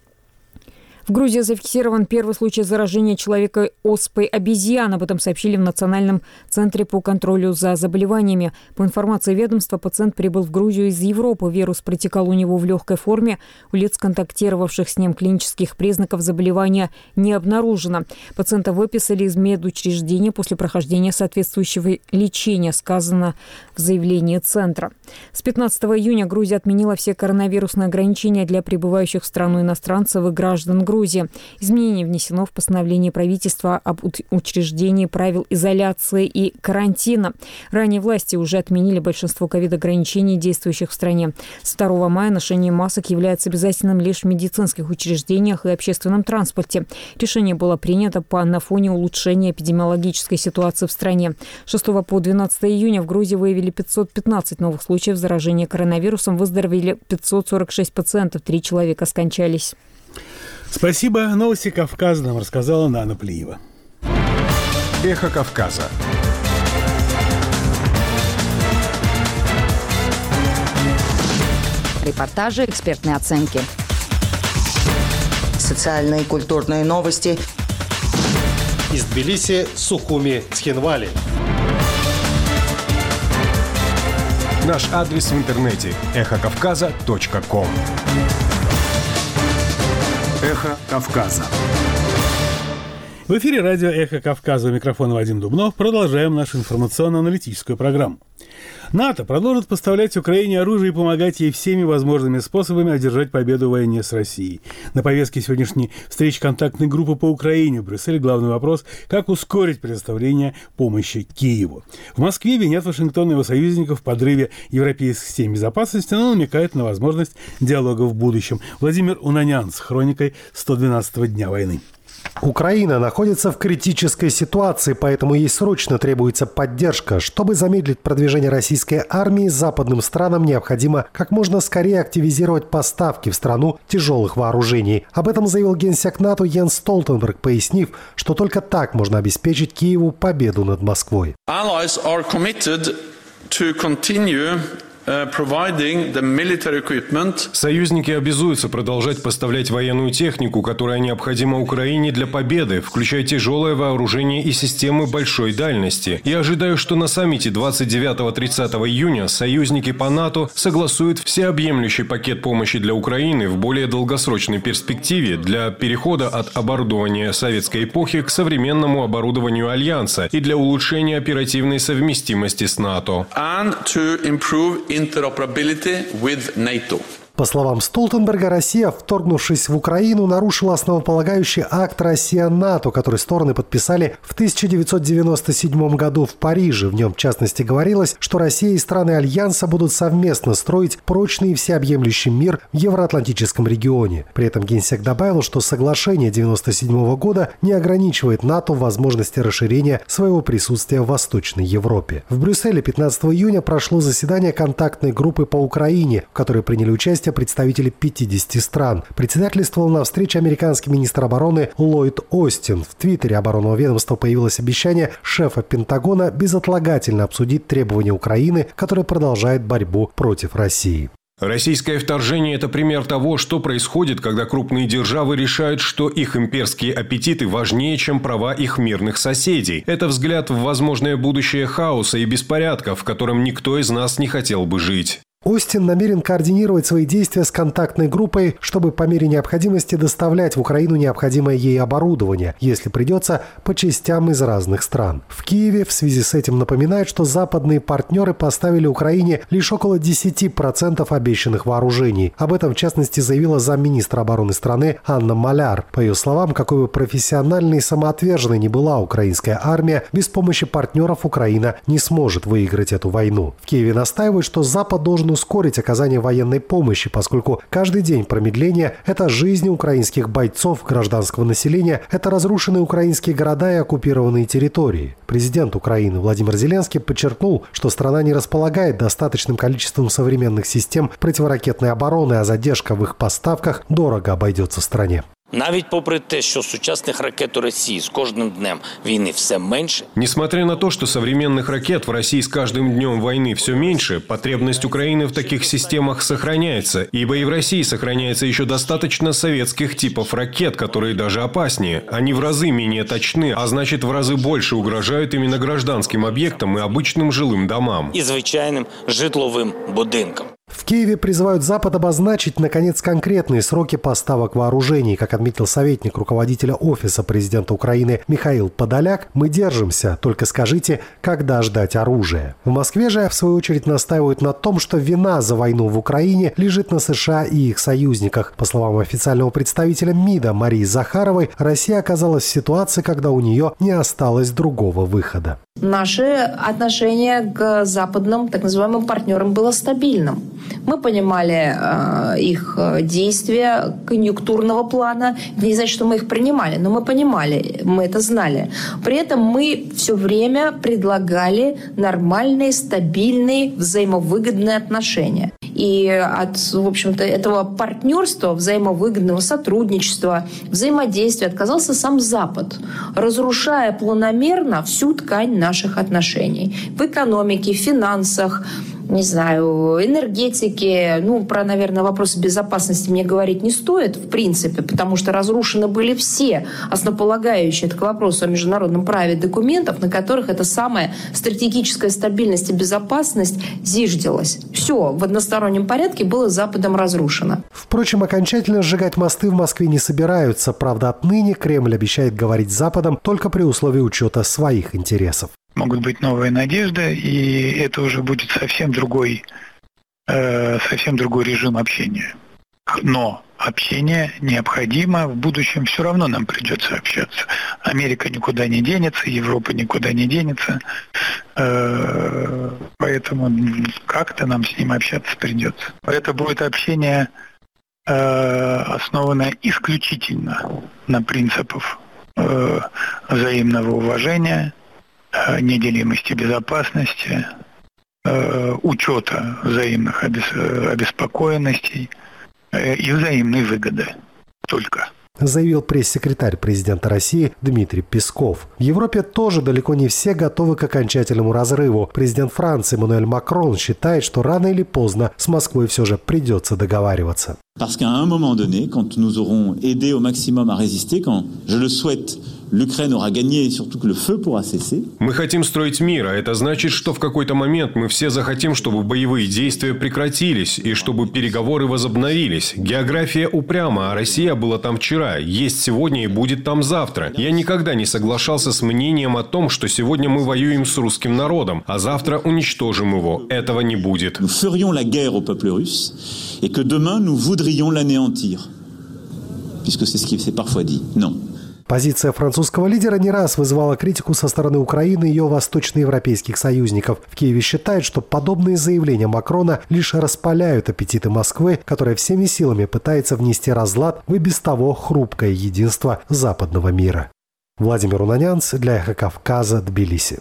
В Грузии зафиксирован первый случай заражения человека оспой обезьян. Об этом сообщили в Национальном центре по контролю за заболеваниями. По информации ведомства, пациент прибыл в Грузию из Европы. Вирус протекал у него в легкой форме. У лиц, контактировавших с ним, клинических признаков заболевания не обнаружено. Пациента выписали из медучреждения после прохождения соответствующего лечения, сказано в заявлении центра. С пятнадцатого июня Грузия отменила все коронавирусные ограничения для прибывающих в страну иностранцев и граждан Грузии. Грузии. Изменение внесено в постановление правительства об учреждении правил изоляции и карантина. Ранее власти уже отменили большинство ковид-ограничений, действующих в стране. С второго мая ношение масок является обязательным лишь в медицинских учреждениях и общественном транспорте. Решение было принято по, на фоне улучшения эпидемиологической ситуации в стране. С шестого по двенадцатое июня в Грузии выявили пятьсот пятнадцать новых случаев заражения коронавирусом, выздоровели пятьсот сорок шесть пациентов, три человека скончались. Спасибо. Новости Кавказа нам рассказала Нана Плиева. Эхо Кавказа. Репортажи, экспертные оценки. Социальные и культурные новости. Из Тбилиси, Сухуми, Цхинвали. Наш адрес в интернете – эхо кавказа точка ком. Эхо Кавказа. В эфире радио «Эхо Кавказа». У микрофона Вадим Дубнов. Продолжаем нашу информационно-аналитическую программу. НАТО продолжит поставлять Украине оружие и помогать ей всеми возможными способами одержать победу в войне с Россией. На повестке сегодняшней встречи контактной группы по Украине в Брюсселе главный вопрос – как ускорить предоставление помощи Киеву. В Москве винят Вашингтон и его союзников в подрыве европейской системы безопасности, но намекает на возможность диалога в будущем. Владимир Унанян с хроникой сто двенадцатого дня войны. Украина находится в критической ситуации, поэтому ей срочно требуется поддержка. Чтобы замедлить продвижение российской армии, западным странам необходимо как можно скорее активизировать поставки в страну тяжелых вооружений. Об этом заявил генсек НАТО Йенс Столтенберг, пояснив, что только так можно обеспечить Киеву победу над Москвой. Союзники обязуются продолжать поставлять военную технику, которая необходима Украине для победы, включая тяжелое вооружение и системы большой дальности. Я ожидаю, что на саммите двадцать девятого — тридцатого июня союзники по НАТО согласуют всеобъемлющий пакет помощи для Украины в более долгосрочной перспективе для перехода от оборудования советской эпохи к современному оборудованию Альянса и для улучшения оперативной совместимости с НАТО. Interoperability with NATO. По словам Столтенберга, Россия, вторгнувшись в Украину, нарушила основополагающий акт Россия-НАТО, который стороны подписали в тысяча девятьсот девяносто седьмом году в Париже. В нем, в частности, говорилось, что Россия и страны Альянса будут совместно строить прочный и всеобъемлющий мир в евроатлантическом регионе. При этом генсек добавил, что соглашение девяносто седьмого года не ограничивает НАТО в возможности расширения своего присутствия в Восточной Европе. В Брюсселе пятнадцатого июня прошло заседание контактной группы по Украине, в которой приняли участие представители пятидесяти стран. Председательствовал на встрече американский министр обороны Ллойд Остин. В твиттере оборонного ведомства появилось обещание шефа Пентагона безотлагательно обсудить требования Украины, которая продолжает борьбу против России. Российское вторжение – это пример того, что происходит, когда крупные державы решают, что их имперские аппетиты важнее, чем права их мирных соседей. Это взгляд в возможное будущее хаоса и беспорядка, в котором никто из нас не хотел бы жить. Остин намерен координировать свои действия с контактной группой, чтобы по мере необходимости доставлять в Украину необходимое ей оборудование, если придется, по частям из разных стран. В Киеве в связи с этим напоминают, что западные партнеры поставили Украине лишь около десяти процентов обещанных вооружений. Об этом, в частности, заявила замминистра обороны страны Анна Маляр. По ее словам, какой бы профессиональной и самоотверженной ни была украинская армия, без помощи партнеров Украина не сможет выиграть эту войну. В Киеве настаивают, что Запад должен ускорить оказание военной помощи, поскольку каждый день промедления – это жизни украинских бойцов, гражданского населения, это разрушенные украинские города и оккупированные территории. Президент Украины Владимир Зеленский подчеркнул, что страна не располагает достаточным количеством современных систем противоракетной обороны, а задержка в их поставках дорого обойдется стране. Навіть попри те, що сучасних ракет у Росії з кожним днем війни все менше. Несмотря на то, что современных ракет в России с каждым днем войны все меньше, потребность Украины в таких системах сохраняется, ибо и в России сохраняется еще достаточно советских типов ракет, которые даже опаснее. Они в разы менее точны, а значит в разы больше угрожают именно гражданским объектам и обычным жилым домам. И звичайным житловым будинкам. В Киеве призывают Запад обозначить, наконец, конкретные сроки поставок вооружений. Как отметил советник руководителя Офиса президента Украины Михаил Подоляк, мы держимся, только скажите, когда ждать оружия. В Москве же, в свою очередь, настаивают на том, что вина за войну в Украине лежит на США и их союзниках. По словам официального представителя МИДа Марии Захаровой, Россия оказалась в ситуации, когда у нее не осталось другого выхода. Наше отношение к западным, так называемым партнерам было стабильным. Мы понимали э, их действия конъюнктурного плана. Не значит, что мы их принимали, но мы понимали, мы это знали. При этом мы все время предлагали нормальные, стабильные, взаимовыгодные отношения. И от, в общем-то, этого партнерства, взаимовыгодного сотрудничества, взаимодействия отказался сам Запад, разрушая планомерно всю ткань наших отношений. В экономике, в финансах, не знаю, энергетике. Ну, про, наверное, вопросы безопасности мне говорить не стоит, в принципе, потому что разрушены были все основополагающие, это к вопросу о международном праве, документов, на которых эта самая стратегическая стабильность и безопасность зиждилась. Все в одностороннем порядке было Западом разрушено. Впрочем, окончательно сжигать мосты в Москве не собираются. Правда, отныне Кремль обещает говорить с Западом только при условии учета своих интересов. могут быть новые надежды, и это уже будет совсем другой, э, совсем другой режим общения. Но общение необходимо, в будущем все равно нам придется общаться. Америка никуда не денется, Европа никуда не денется, э, поэтому как-то нам с ним общаться придется. Это будет общение, э, основанное исключительно на принципах э, взаимного уважения, э, неделимости безопасности, э, учета взаимных обес- обеспокоенностей и взаимной выгоды только. Заявил пресс-секретарь президента России Дмитрий Песков. В Европе тоже далеко не все готовы к окончательному разрыву. Президент Франции Эммануэль Макрон считает, что рано или поздно с Москвой все же придется договариваться. Parce qu'à un moment donné, quand nous aurons aidé au maximum à résister, quand, je le souhaite, l'Ukraine aura gagné et surtout que le feu pourra cesser. Мы хотим строить мир, а это значит, что в какой-то момент мы все захотим, чтобы боевые действия прекратились и чтобы переговоры возобновились. География упряма, а Россия была там вчера, есть сегодня и будет там завтра. Я никогда не соглашался с мнением о том, что сегодня мы воюем с русским народом, а завтра уничтожим его. Этого не будет. Nous ferions la guerre au peuple russe et que demain nous voudrions l'anéantir. Puisque c'est ce qui s'est parfois dit. Non. Позиция французского лидера не раз вызывала критику со стороны Украины и ее восточноевропейских союзников. В Киеве считают, что подобные заявления Макрона лишь распаляют аппетиты Москвы, которая всеми силами пытается внести разлад в и без того хрупкое единство западного мира. Владимир Унанянц для «Эхо Кавказа», Тбилиси.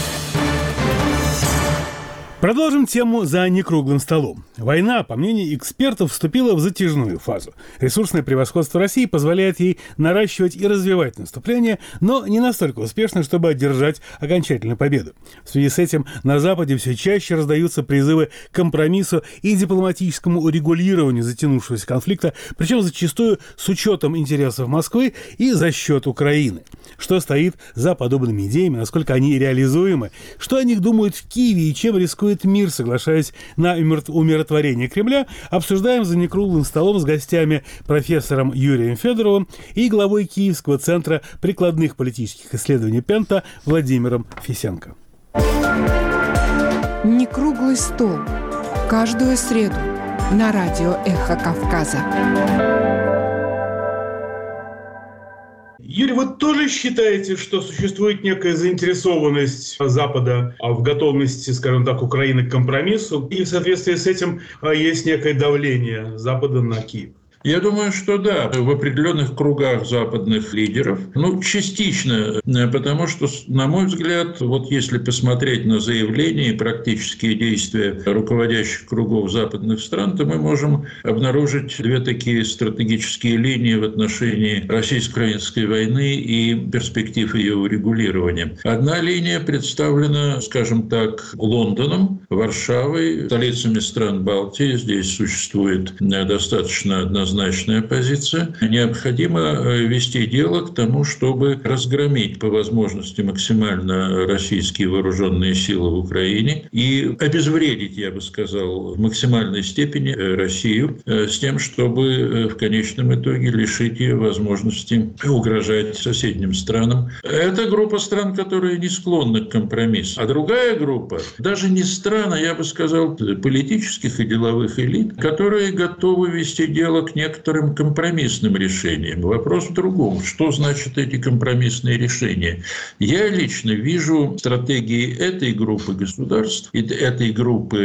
Продолжим тему за некруглым столом. Война, по мнению экспертов, вступила в затяжную фазу. Ресурсное превосходство России позволяет ей наращивать и развивать наступление, но не настолько успешно, чтобы одержать окончательную победу. В связи с этим на Западе все чаще раздаются призывы к компромиссу и дипломатическому урегулированию затянувшегося конфликта, причем зачастую с учетом интересов Москвы и за счет Украины. Что стоит за подобными идеями, насколько они реализуемы, что о них думают в Киеве и чем рискует мир, соглашаясь на умиротворение Кремля, обсуждаем за некруглым столом с гостями профессором Юрием Федоровым и главой Киевского центра прикладных политических исследований Пента Владимиром Фисенко. Некруглый стол. Каждую среду на радио «Эхо Кавказа». Юрий, вы тоже считаете, что существует некая заинтересованность Запада в готовности, скажем так, Украины к компромиссу, и в соответствии с этим есть некое давление Запада на Киев? Я думаю, что да, в определенных кругах западных лидеров, ну, частично, потому что, на мой взгляд, вот если посмотреть на заявления и практические действия руководящих кругов западных стран, то мы можем обнаружить две такие стратегические линии в отношении российско-украинской войны и перспектив ее урегулирования. Одна линия представлена, скажем так, Лондоном, Варшавой, столицами стран Балтии. Здесь существует достаточно однозначно однозначная позиция. Необходимо вести дело к тому, чтобы разгромить по возможности максимально российские вооруженные силы в Украине и обезвредить, я бы сказал, в максимальной степени Россию с тем, чтобы в конечном итоге лишить ее возможности угрожать соседним странам. Это группа стран, которые не склонны к компромиссу. А другая группа, даже не стран, а я бы сказал, политических и деловых элит, которые готовы вести дело к некоторым компромиссным решениям. Вопрос в другом. Что значит эти компромиссные решения? Я лично вижу стратегии этой группы государств и этой группы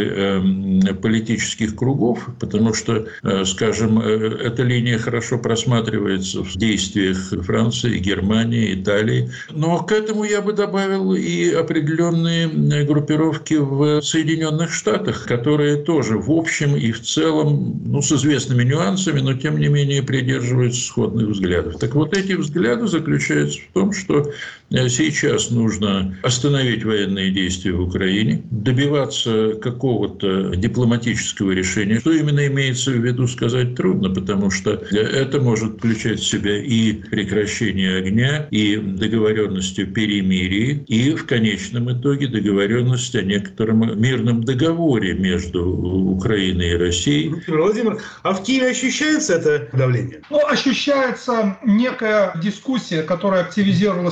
э, политических кругов, потому что, э, скажем, э, эта линия хорошо просматривается в действиях Франции, Германии, Италии. Но к этому я бы добавил и определенные группировки в Соединенных Штатах, которые тоже в общем и в целом, ну, с известными нюансами, но тем не менее придерживаются сходных взглядов. Так вот, эти взгляды заключаются в том, что сейчас нужно остановить военные действия в Украине, добиваться какого-то дипломатического решения. Что именно имеется в виду, сказать трудно, потому что это может включать в себя и прекращение огня, и договоренность о перемирии, и в конечном итоге договоренность о некотором мирном договоре между Украиной и Россией. Владимир, а в Киеве ощущается это давление? Ну, ощущается некая дискуссия, которая активизировалась на Западе.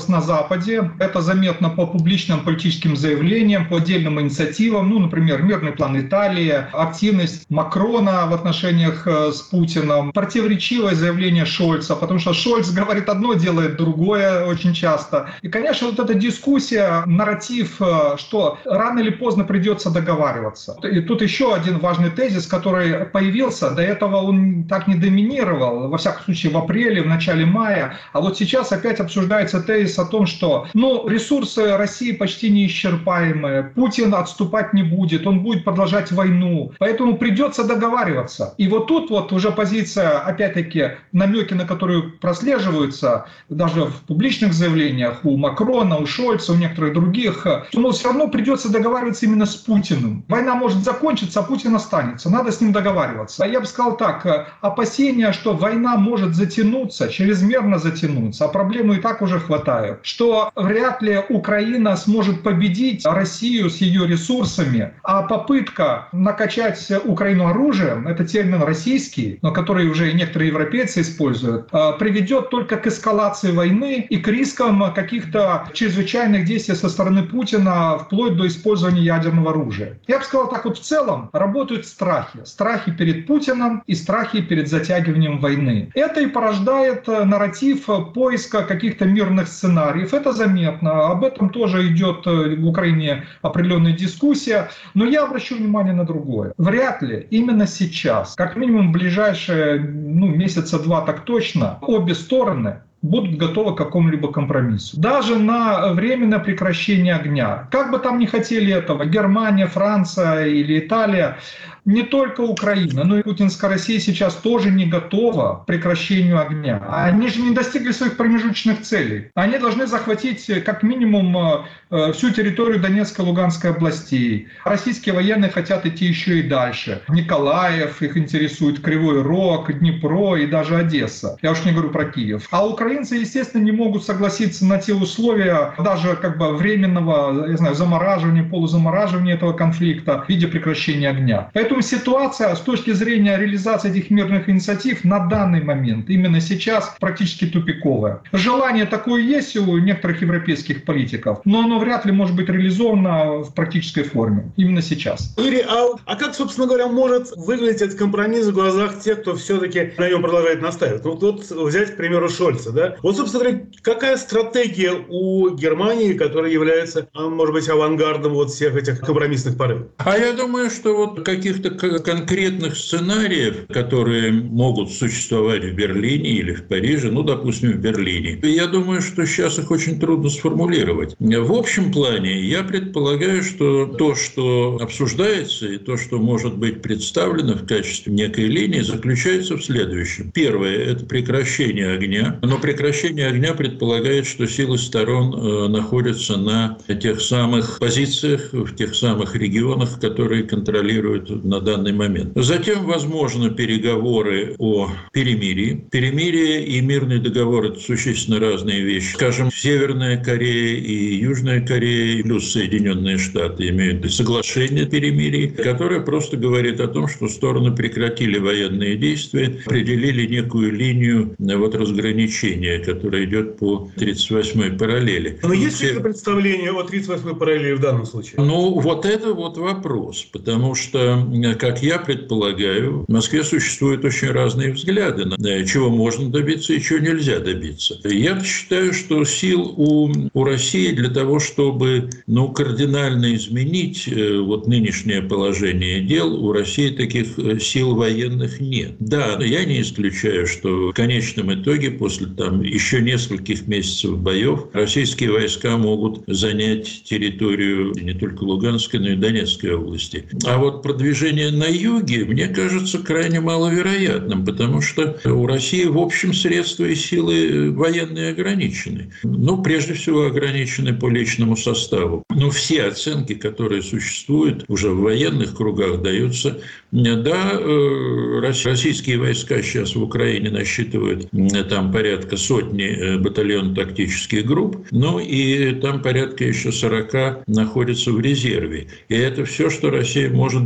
Западе. Это заметно по публичным политическим заявлениям, по отдельным инициативам. Ну, например, мирный план Италии, активность Макрона в отношениях с Путиным, противоречивое заявление Шольца, потому что Шольц говорит одно, делает другое очень часто. И, конечно, вот эта дискуссия, нарратив, что рано или поздно придется договариваться. И тут еще один важный тезис, который появился. До этого он так не доминировал, во всяком случае в апреле, в начале мая. А вот сейчас опять обсуждается тезис о том, что ну, ресурсы России почти неисчерпаемые, Путин отступать не будет, он будет продолжать войну, поэтому придется договариваться. И вот тут вот уже позиция, опять-таки, намеки на которые прослеживаются даже в публичных заявлениях у Макрона, у Шольца, у некоторых других, но все равно придется договариваться именно с Путиным. Война может закончиться, а Путин останется. Надо с ним договариваться. Я бы сказал так, опасения, что война может затянуться, чрезмерно затянуться, а проблемы и так уже хватает, что вряд ли Украина сможет победить Россию с ее ресурсами, а попытка накачать Украину оружием, это термин российский, но который уже и некоторые европейцы используют, приведет только к эскалации войны и к рискам каких-то чрезвычайных действий со стороны Путина, вплоть до использования ядерного оружия. Я бы сказал так, вот в целом работают страхи. Страхи перед Путиным и страхи перед затягиванием войны. Это и порождает нарратив поиска каких-то мирных сценариев. Это заметно. Об этом тоже идет в Украине определенная дискуссия. Но я обращу внимание на другое. Вряд ли именно сейчас, как минимум в ближайшие ну, месяца два так точно, обе стороны будут готовы к какому-либо компромиссу. Даже на временное прекращение огня. Как бы там ни хотели этого, Германия, Франция или Италия, не только Украина, но и путинская Россия сейчас тоже не готова к прекращению огня. Они же не достигли своих промежуточных целей. Они должны захватить как минимум всю территорию Донецкой и Луганской областей. Российские военные хотят идти еще и дальше. Николаев их интересует, Кривой Рог, Днепро и даже Одесса. Я уж не говорю про Киев. А украинцы, естественно, не могут согласиться на те условия даже как бы временного, я знаю, замораживания, полузамораживания этого конфликта в виде прекращения огня. Поэтому ситуация с точки зрения реализации этих мирных инициатив на данный момент, именно сейчас, практически тупиковая. Желание такое есть у некоторых европейских политиков, но оно вряд ли может быть реализовано в практической форме. Именно сейчас. Юрий, а, а как, собственно говоря, может выглядеть этот компромисс в глазах тех, кто все-таки на нем продолжает настаивать? Вот, вот взять, к примеру, Шольца. Да? Вот, собственно говоря, какая стратегия у Германии, которая является, может быть, авангардом вот всех этих компромиссных порывов? А я думаю, что вот каких-то конкретных сценариев, которые могут существовать в Берлине или в Париже, ну, допустим, в Берлине, я думаю, что сейчас их очень трудно сформулировать. В общем плане я предполагаю, что то, что обсуждается и то, что может быть представлено в качестве некой линии, заключается в следующем. Первое – это прекращение огня, но прекращение огня предполагает, что силы сторон находятся на тех самых позициях, в тех самых регионах, которые контролируют на данный момент. Затем, возможно, переговоры о перемирии. Перемирие и мирный договор – это существенно разные вещи. Скажем, Северная Корея и Южная Корея, плюс Соединенные Штаты имеют соглашение о перемирии, которое просто говорит о том, что стороны прекратили военные действия, определили некую линию вот, разграничения, которая идет по тридцать восьмой параллели. Но есть ли это представление о тридцать восьмой параллели в данном случае? Ну, вот это вот вопрос, потому что, как я предполагаю, в Москве существуют очень разные взгляды на чего можно добиться и чего нельзя добиться. Я считаю, что сил у, у России для того, чтобы ну, кардинально изменить вот нынешнее положение дел, у России таких сил военных нет. Да, я не исключаю, что в конечном итоге, после там, еще нескольких месяцев боев, российские войска могут занять территорию не только Луганской, но и Донецкой области. А вот продвижение на юге, мне кажется, крайне маловероятным, потому что у России, в общем, средства и силы военные ограничены. Ну, прежде всего, ограничены по личному составу. Но все оценки, которые существуют уже в военных кругах, даются. Да, российские войска сейчас в Украине насчитывают там порядка сотни батальонно-тактических групп, ну и там порядка еще сорока находятся в резерве. И это все, что Россия может без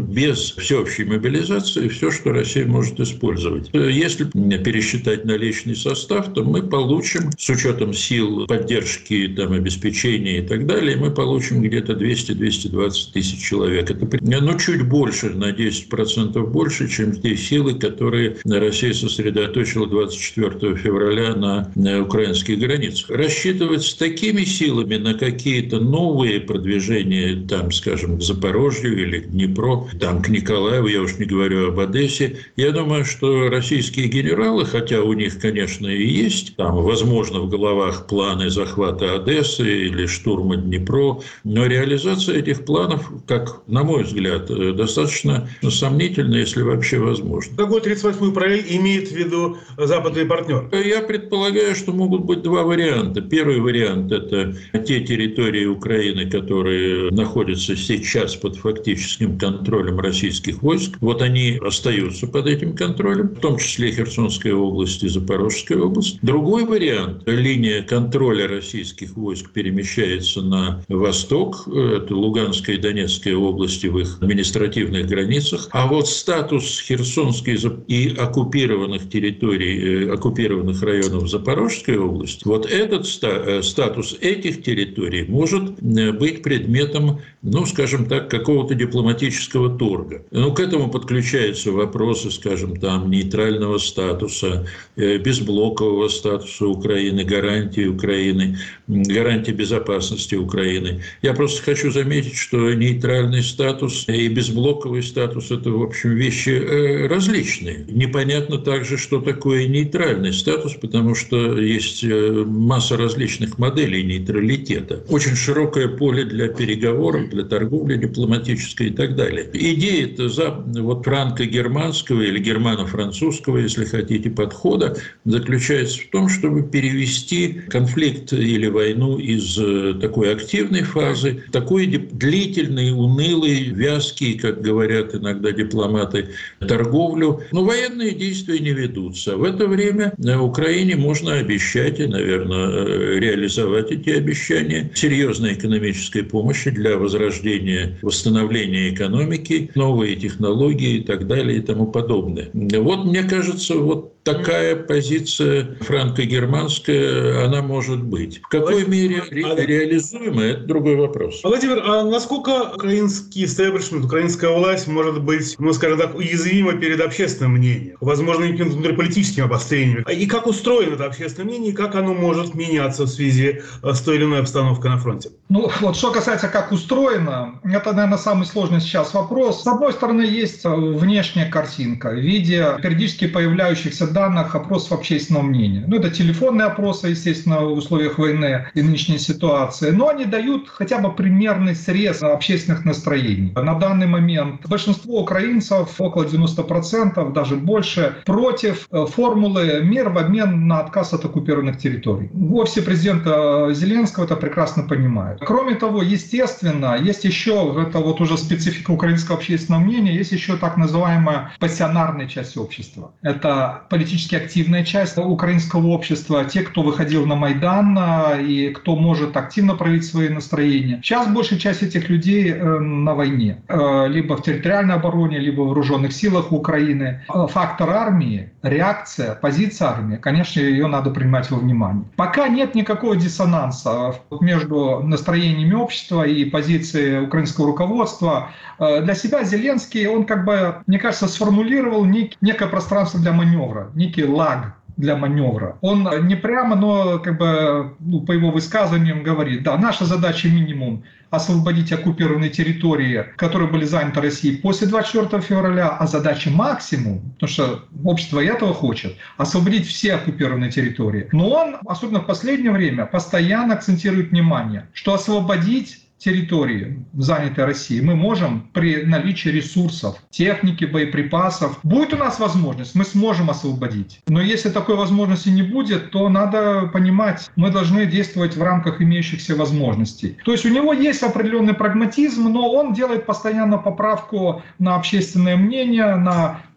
без всеобщей мобилизации все, что Россия может использовать. Если пересчитать наличный состав, то мы получим, с учетом сил поддержки, там, обеспечения и так далее, мы получим где-то двести - двести двадцать тысяч человек. Это ну, чуть больше, на десять процентов больше, чем те силы, которые Россия сосредоточила двадцать четвёртого февраля на, на украинских границах. Рассчитывать с такими силами на какие-то новые продвижения, там, скажем, к Запорожью или к Днепру, там, к Николаеву, я уж не говорю об Одессе, я думаю, что российские генералы, хотя у них, конечно, и есть, там, возможно, в головах планы захвата Одессы или штурма Днепра, но реализация этих планов, как, на мой взгляд, достаточно сомнительна, если вообще возможно. Какую тридцать восьмую параллель имеет в виду западный партнер? Я предполагаю, что могут быть два варианта. Первый вариант – это те территории Украины, которые находятся сейчас под фактическим контролем российских войск. Вот они остаются под этим контролем, в том числе Херсонская область и Запорожская область. Другой вариант – линия контроля российских войск перемещается на восток, это Луганская и Донецкая области в их административных границах. А вот статус Херсонской и оккупированных территорий, оккупированных районов Запорожской области, вот этот статус этих территорий может быть предметом, ну, скажем так, какого-то дипломатического торга. Ну, к этому подключаются вопросы, скажем, там, нейтрального статуса, безблокового статуса Украины, гарантии Украины, гарантии безопасности Украины. Я просто хочу заметить, что нейтральный статус и безблоковый статус – это, в общем, вещи различные. Непонятно также, что такое нейтральный статус, потому что есть масса различных моделей нейтралитета. Очень широкое поле для переговоров, для торговли дипломатической и так далее. Идея-то за вот франко-германского или германо-французского, если хотите, подхода заключается в том, чтобы перевести конфликт или войну из такой активной фазы в такой длительный, унылый, вязкий, как говорят иногда дипломаты, торговлю. Но военные действия не ведутся. В это время Украине можно обещать и, наверное, реализовать эти обещания серьезной экономической помощи для возрождения, восстановления экономики, новые технологии и так далее и тому подобное. Вот, мне кажется, вот такая позиция франко-германская, она может быть. В какой мере ре- реализуема, это другой вопрос. Владимир, а насколько украинский истеблишмент, украинская власть может быть, ну, скажем так, уязвима перед общественным мнением, возможно, каким-то внутриполитическим обострением? И как устроено это общественное мнение, и как оно может меняться в связи с той или иной обстановкой на фронте? Ну, вот что касается, как устроено, это, наверное, самый сложный сейчас вопрос. С одной стороны, есть внешняя картинка в виде периодически появляющихся данных опросов общественного мнения. Ну, это телефонные опросы, естественно, в условиях войны и нынешней ситуации, но они дают хотя бы примерный срез общественных настроений. На данный момент большинство украинцев, около девяносто процентов, даже больше, против формулы «мир в обмен на отказ от оккупированных территорий». В офисе президента Зеленского это прекрасно понимают. Кроме того, естественно, есть еще, это вот уже специфика украинского общественного мнения, есть еще так называемая пассионарная часть общества. Это политически активная часть украинского общества, те, кто выходил на Майдан и кто может активно проявить свои настроения. Сейчас большая часть этих людей на войне, либо в территориальной обороне, либо в вооруженных силах Украины. Фактор армии, реакция, позиция армии, конечно, ее надо принимать во внимание. Пока нет никакого диссонанса между настроениями общества и позицией украинского руководства. Для себя Зеленский, он как бы, мне кажется, сформулировал нек- некое пространство для маневра, некий лаг для маневра. Он не прямо, но как бы, ну, по его высказываниям говорит, да, наша задача минимум освободить оккупированные территории, которые были заняты Россией после двадцать четвёртого февраля, а задача максимум, потому что общество этого хочет, освободить все оккупированные территории. Но он, особенно в последнее время, постоянно акцентирует внимание, что освободить территории, занятой Россией, мы можем при наличии ресурсов, техники, боеприпасов. Будет у нас возможность, мы сможем освободить. Но если такой возможности не будет, то надо понимать, мы должны действовать в рамках имеющихся возможностей. То есть у него есть определенный прагматизм, но он делает постоянно поправку на общественное мнение, на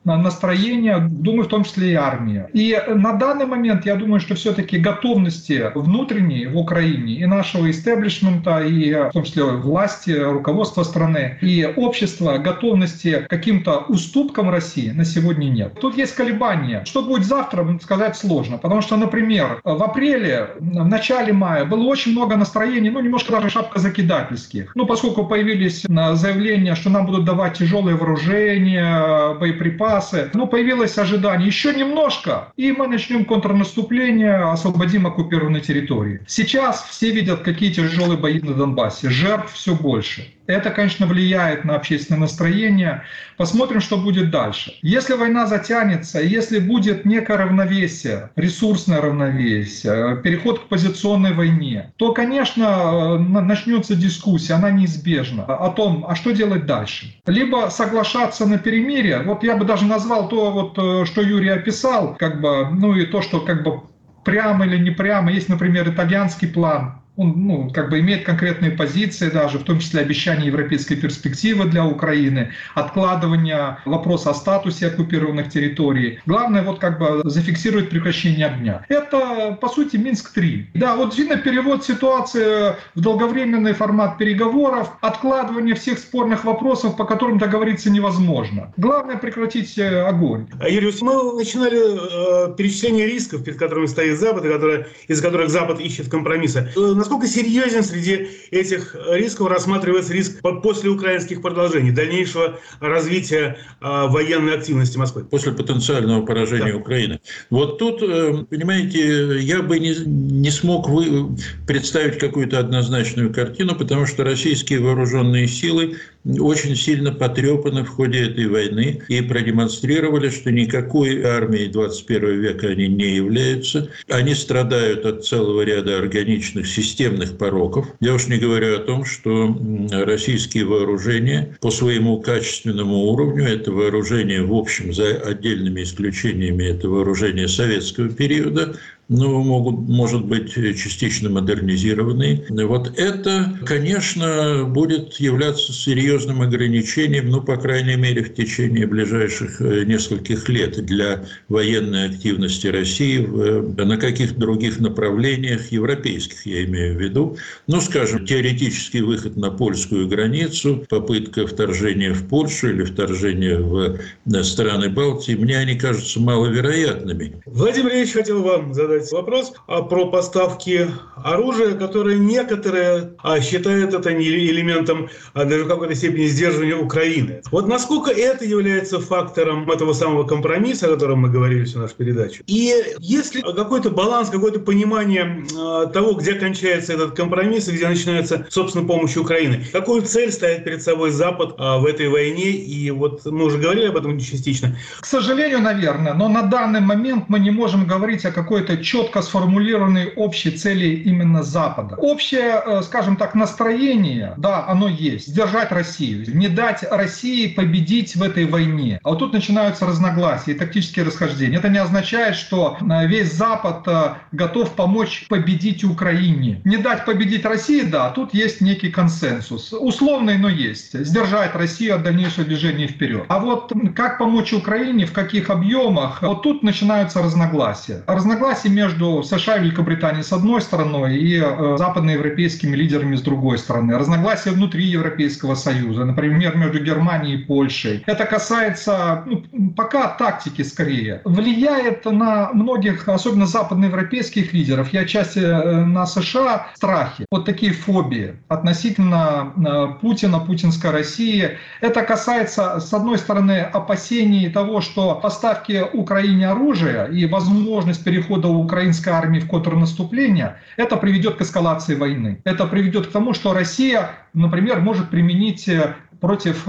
настроение, думаю, в том числе и армия. И на данный момент я думаю, что все-таки готовности внутренней в Украине и нашего истеблишмента, и в том числе власти, руководства страны, и общества, готовности к каким-то уступкам России на сегодня нет. Тут есть колебания. Что будет завтра, сказать сложно. Потому что, например, в апреле, в начале мая было очень много настроений, ну, немножко даже шапкозакидательских. Ну, поскольку появились заявления, что нам будут давать тяжелые вооружения, боеприпасы, ну, появилось ожидание. Еще немножко, и мы начнем контрнаступление, освободим оккупированные территории. Сейчас все видят, какие тяжелые бои на Донбассе. Жертв все больше. Это, конечно, влияет на общественное настроение. Посмотрим, что будет дальше. Если война затянется, если будет некое равновесие, ресурсное равновесие, переход к позиционной войне, то, конечно, начнется дискуссия, она неизбежна, о том, а что делать дальше. Либо соглашаться на перемирие. Вот я бы даже назвал то, вот, что Юрий описал, как бы, ну и то, что как бы прямо или не прямо. Есть, например, итальянский план. Он, ну, как бы имеет конкретные позиции даже, в том числе обещание европейской перспективы для Украины, откладывание вопроса о статусе оккупированных территорий. Главное, вот как бы зафиксировать прекращение огня. Это, по сути, Минск-три. Да, вот видно перевод ситуации в долговременный формат переговоров, откладывание всех спорных вопросов, по которым договориться невозможно. Главное прекратить огонь. Юрий, мы начинали э, перечисление рисков, перед которыми стоит Запад, которые, из которых Запад ищет компромисса. Насколько серьезен среди этих рисков рассматривается риск после украинских продолжений, дальнейшего развития э, военной активности Москвы? После потенциального поражения да. Украины. Вот тут, э, понимаете, я бы не, не смог вы, представить какую-то однозначную картину, потому что российские вооруженные силы очень сильно потрепаны в ходе этой войны и продемонстрировали, что никакой армией двадцать первого века они не являются. Они страдают от целого ряда органичных системных пороков. Я уж не говорю о том, что российские вооружения по своему качественному уровню, это вооружение, в общем, за отдельными исключениями, это вооружение советского периода, но могут, может быть частично модернизированные. Вот это, конечно, будет являться серьезным ограничением, ну, по крайней мере, в течение ближайших нескольких лет для военной активности России в, на каких-то других направлениях, европейских, я имею в виду. Ну, скажем, теоретический выход на польскую границу, попытка вторжения в Польшу или вторжения в страны Балтии, мне они кажутся маловероятными. Владимир Ильич, хотел вам задать вопрос про поставки оружия, которое некоторые считают это элементом даже в какой-то степени сдерживания Украины. Вот насколько это является фактором этого самого компромисса, о котором мы говорили всю нашу передачу? И есть ли какой-то баланс, какое-то понимание того, где кончается этот компромисс и где начинается, собственно, помощь Украины? Какую цель ставит перед собой Запад в этой войне? И вот мы уже говорили об этом частично. К сожалению, наверное, но на данный момент мы не можем говорить о какой-то четко сформулированной общей цели именно Запада. Общее, скажем так, настроение, да, оно есть. Сдержать Россию, не дать России победить в этой войне. А вот тут начинаются разногласия и тактические расхождения. Это не означает, что весь Запад готов помочь победить Украине. Не дать победить России, да, тут есть некий консенсус. Условный, но есть. Сдержать Россию от дальнейшего движения вперед. А вот как помочь Украине, в каких объемах, вот тут начинаются разногласия. Разногласия между США и Великобританией с одной стороны и э, западноевропейскими лидерами с другой стороны. Разногласия внутри Европейского Союза, например, между Германией и Польшей. Это касается, ну, пока тактики скорее. Влияет на многих, особенно западноевропейских лидеров, и отчасти э, на США, страхи. Вот такие фобии относительно э, Путина, путинской России. Это касается, с одной стороны, опасений того, что поставки Украине оружия и возможность перехода украинской армии в контрнаступление, это приведет к эскалации войны. Это приведет к тому, что Россия, например, может применить против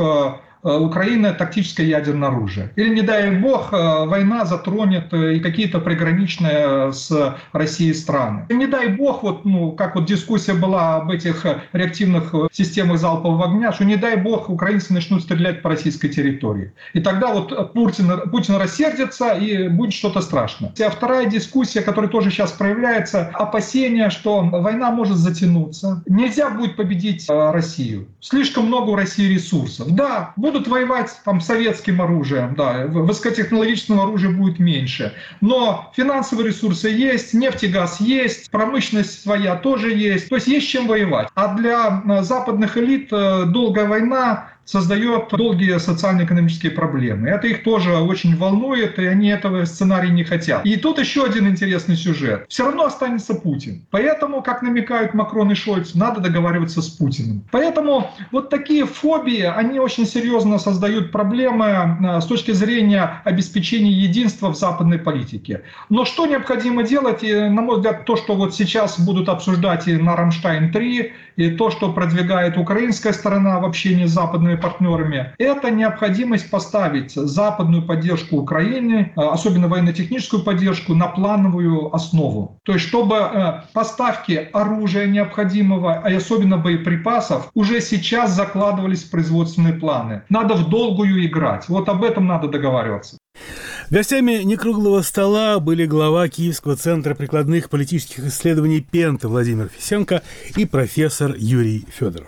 Украины тактическое ядерное оружие. Или, не дай бог, война затронет и какие-то приграничные с Россией страны. И не дай бог, вот, ну, как вот дискуссия была об этих реактивных системах залпового огня, что не дай бог украинцы начнут стрелять по российской территории. И тогда вот Путин, Путин рассердится и будет что-то страшное. А вторая дискуссия, которая тоже сейчас проявляется, опасение, что война может затянуться. Нельзя будет победить Россию. Слишком много у России ресурсов. Да, будут будут воевать там советским оружием, да, высокотехнологичного оружия будет меньше. Но финансовые ресурсы есть, нефть и газ есть, промышленность своя тоже есть. То есть есть чем воевать. А для западных элит долгая война создает долгие социально-экономические проблемы. Это их тоже очень волнует, и они этого сценария не хотят. И тут еще один интересный сюжет. Все равно останется Путин. Поэтому, как намекают Макрон и Шольц, надо договариваться с Путиным. Поэтому вот такие фобии, они очень серьезно создают проблемы с точки зрения обеспечения единства в западной политике. Но что необходимо делать? И, на мой взгляд, то, что вот сейчас будут обсуждать и на Рамштайн три, и то, что продвигает украинская сторона в общении с западными партнерами, это необходимость поставить западную поддержку Украины, особенно военно-техническую поддержку, на плановую основу. То есть, чтобы поставки оружия необходимого, и особенно боеприпасов, уже сейчас закладывались в производственные планы. Надо в долгую играть. Вот об этом надо договариваться. Гостями некруглого стола были глава Киевского центра прикладных политических исследований Пента Владимир Фисенко и профессор Юрий Федоров.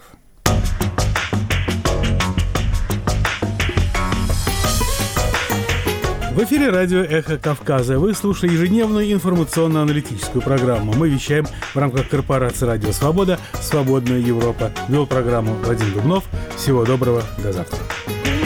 В эфире радио «Эхо Кавказа». Вы слушаете ежедневную информационно-аналитическую программу. Мы вещаем в рамках корпорации «Радио Свобода», «Свободная Европа». Вел программу Вадим Дубнов. Всего доброго. До завтра.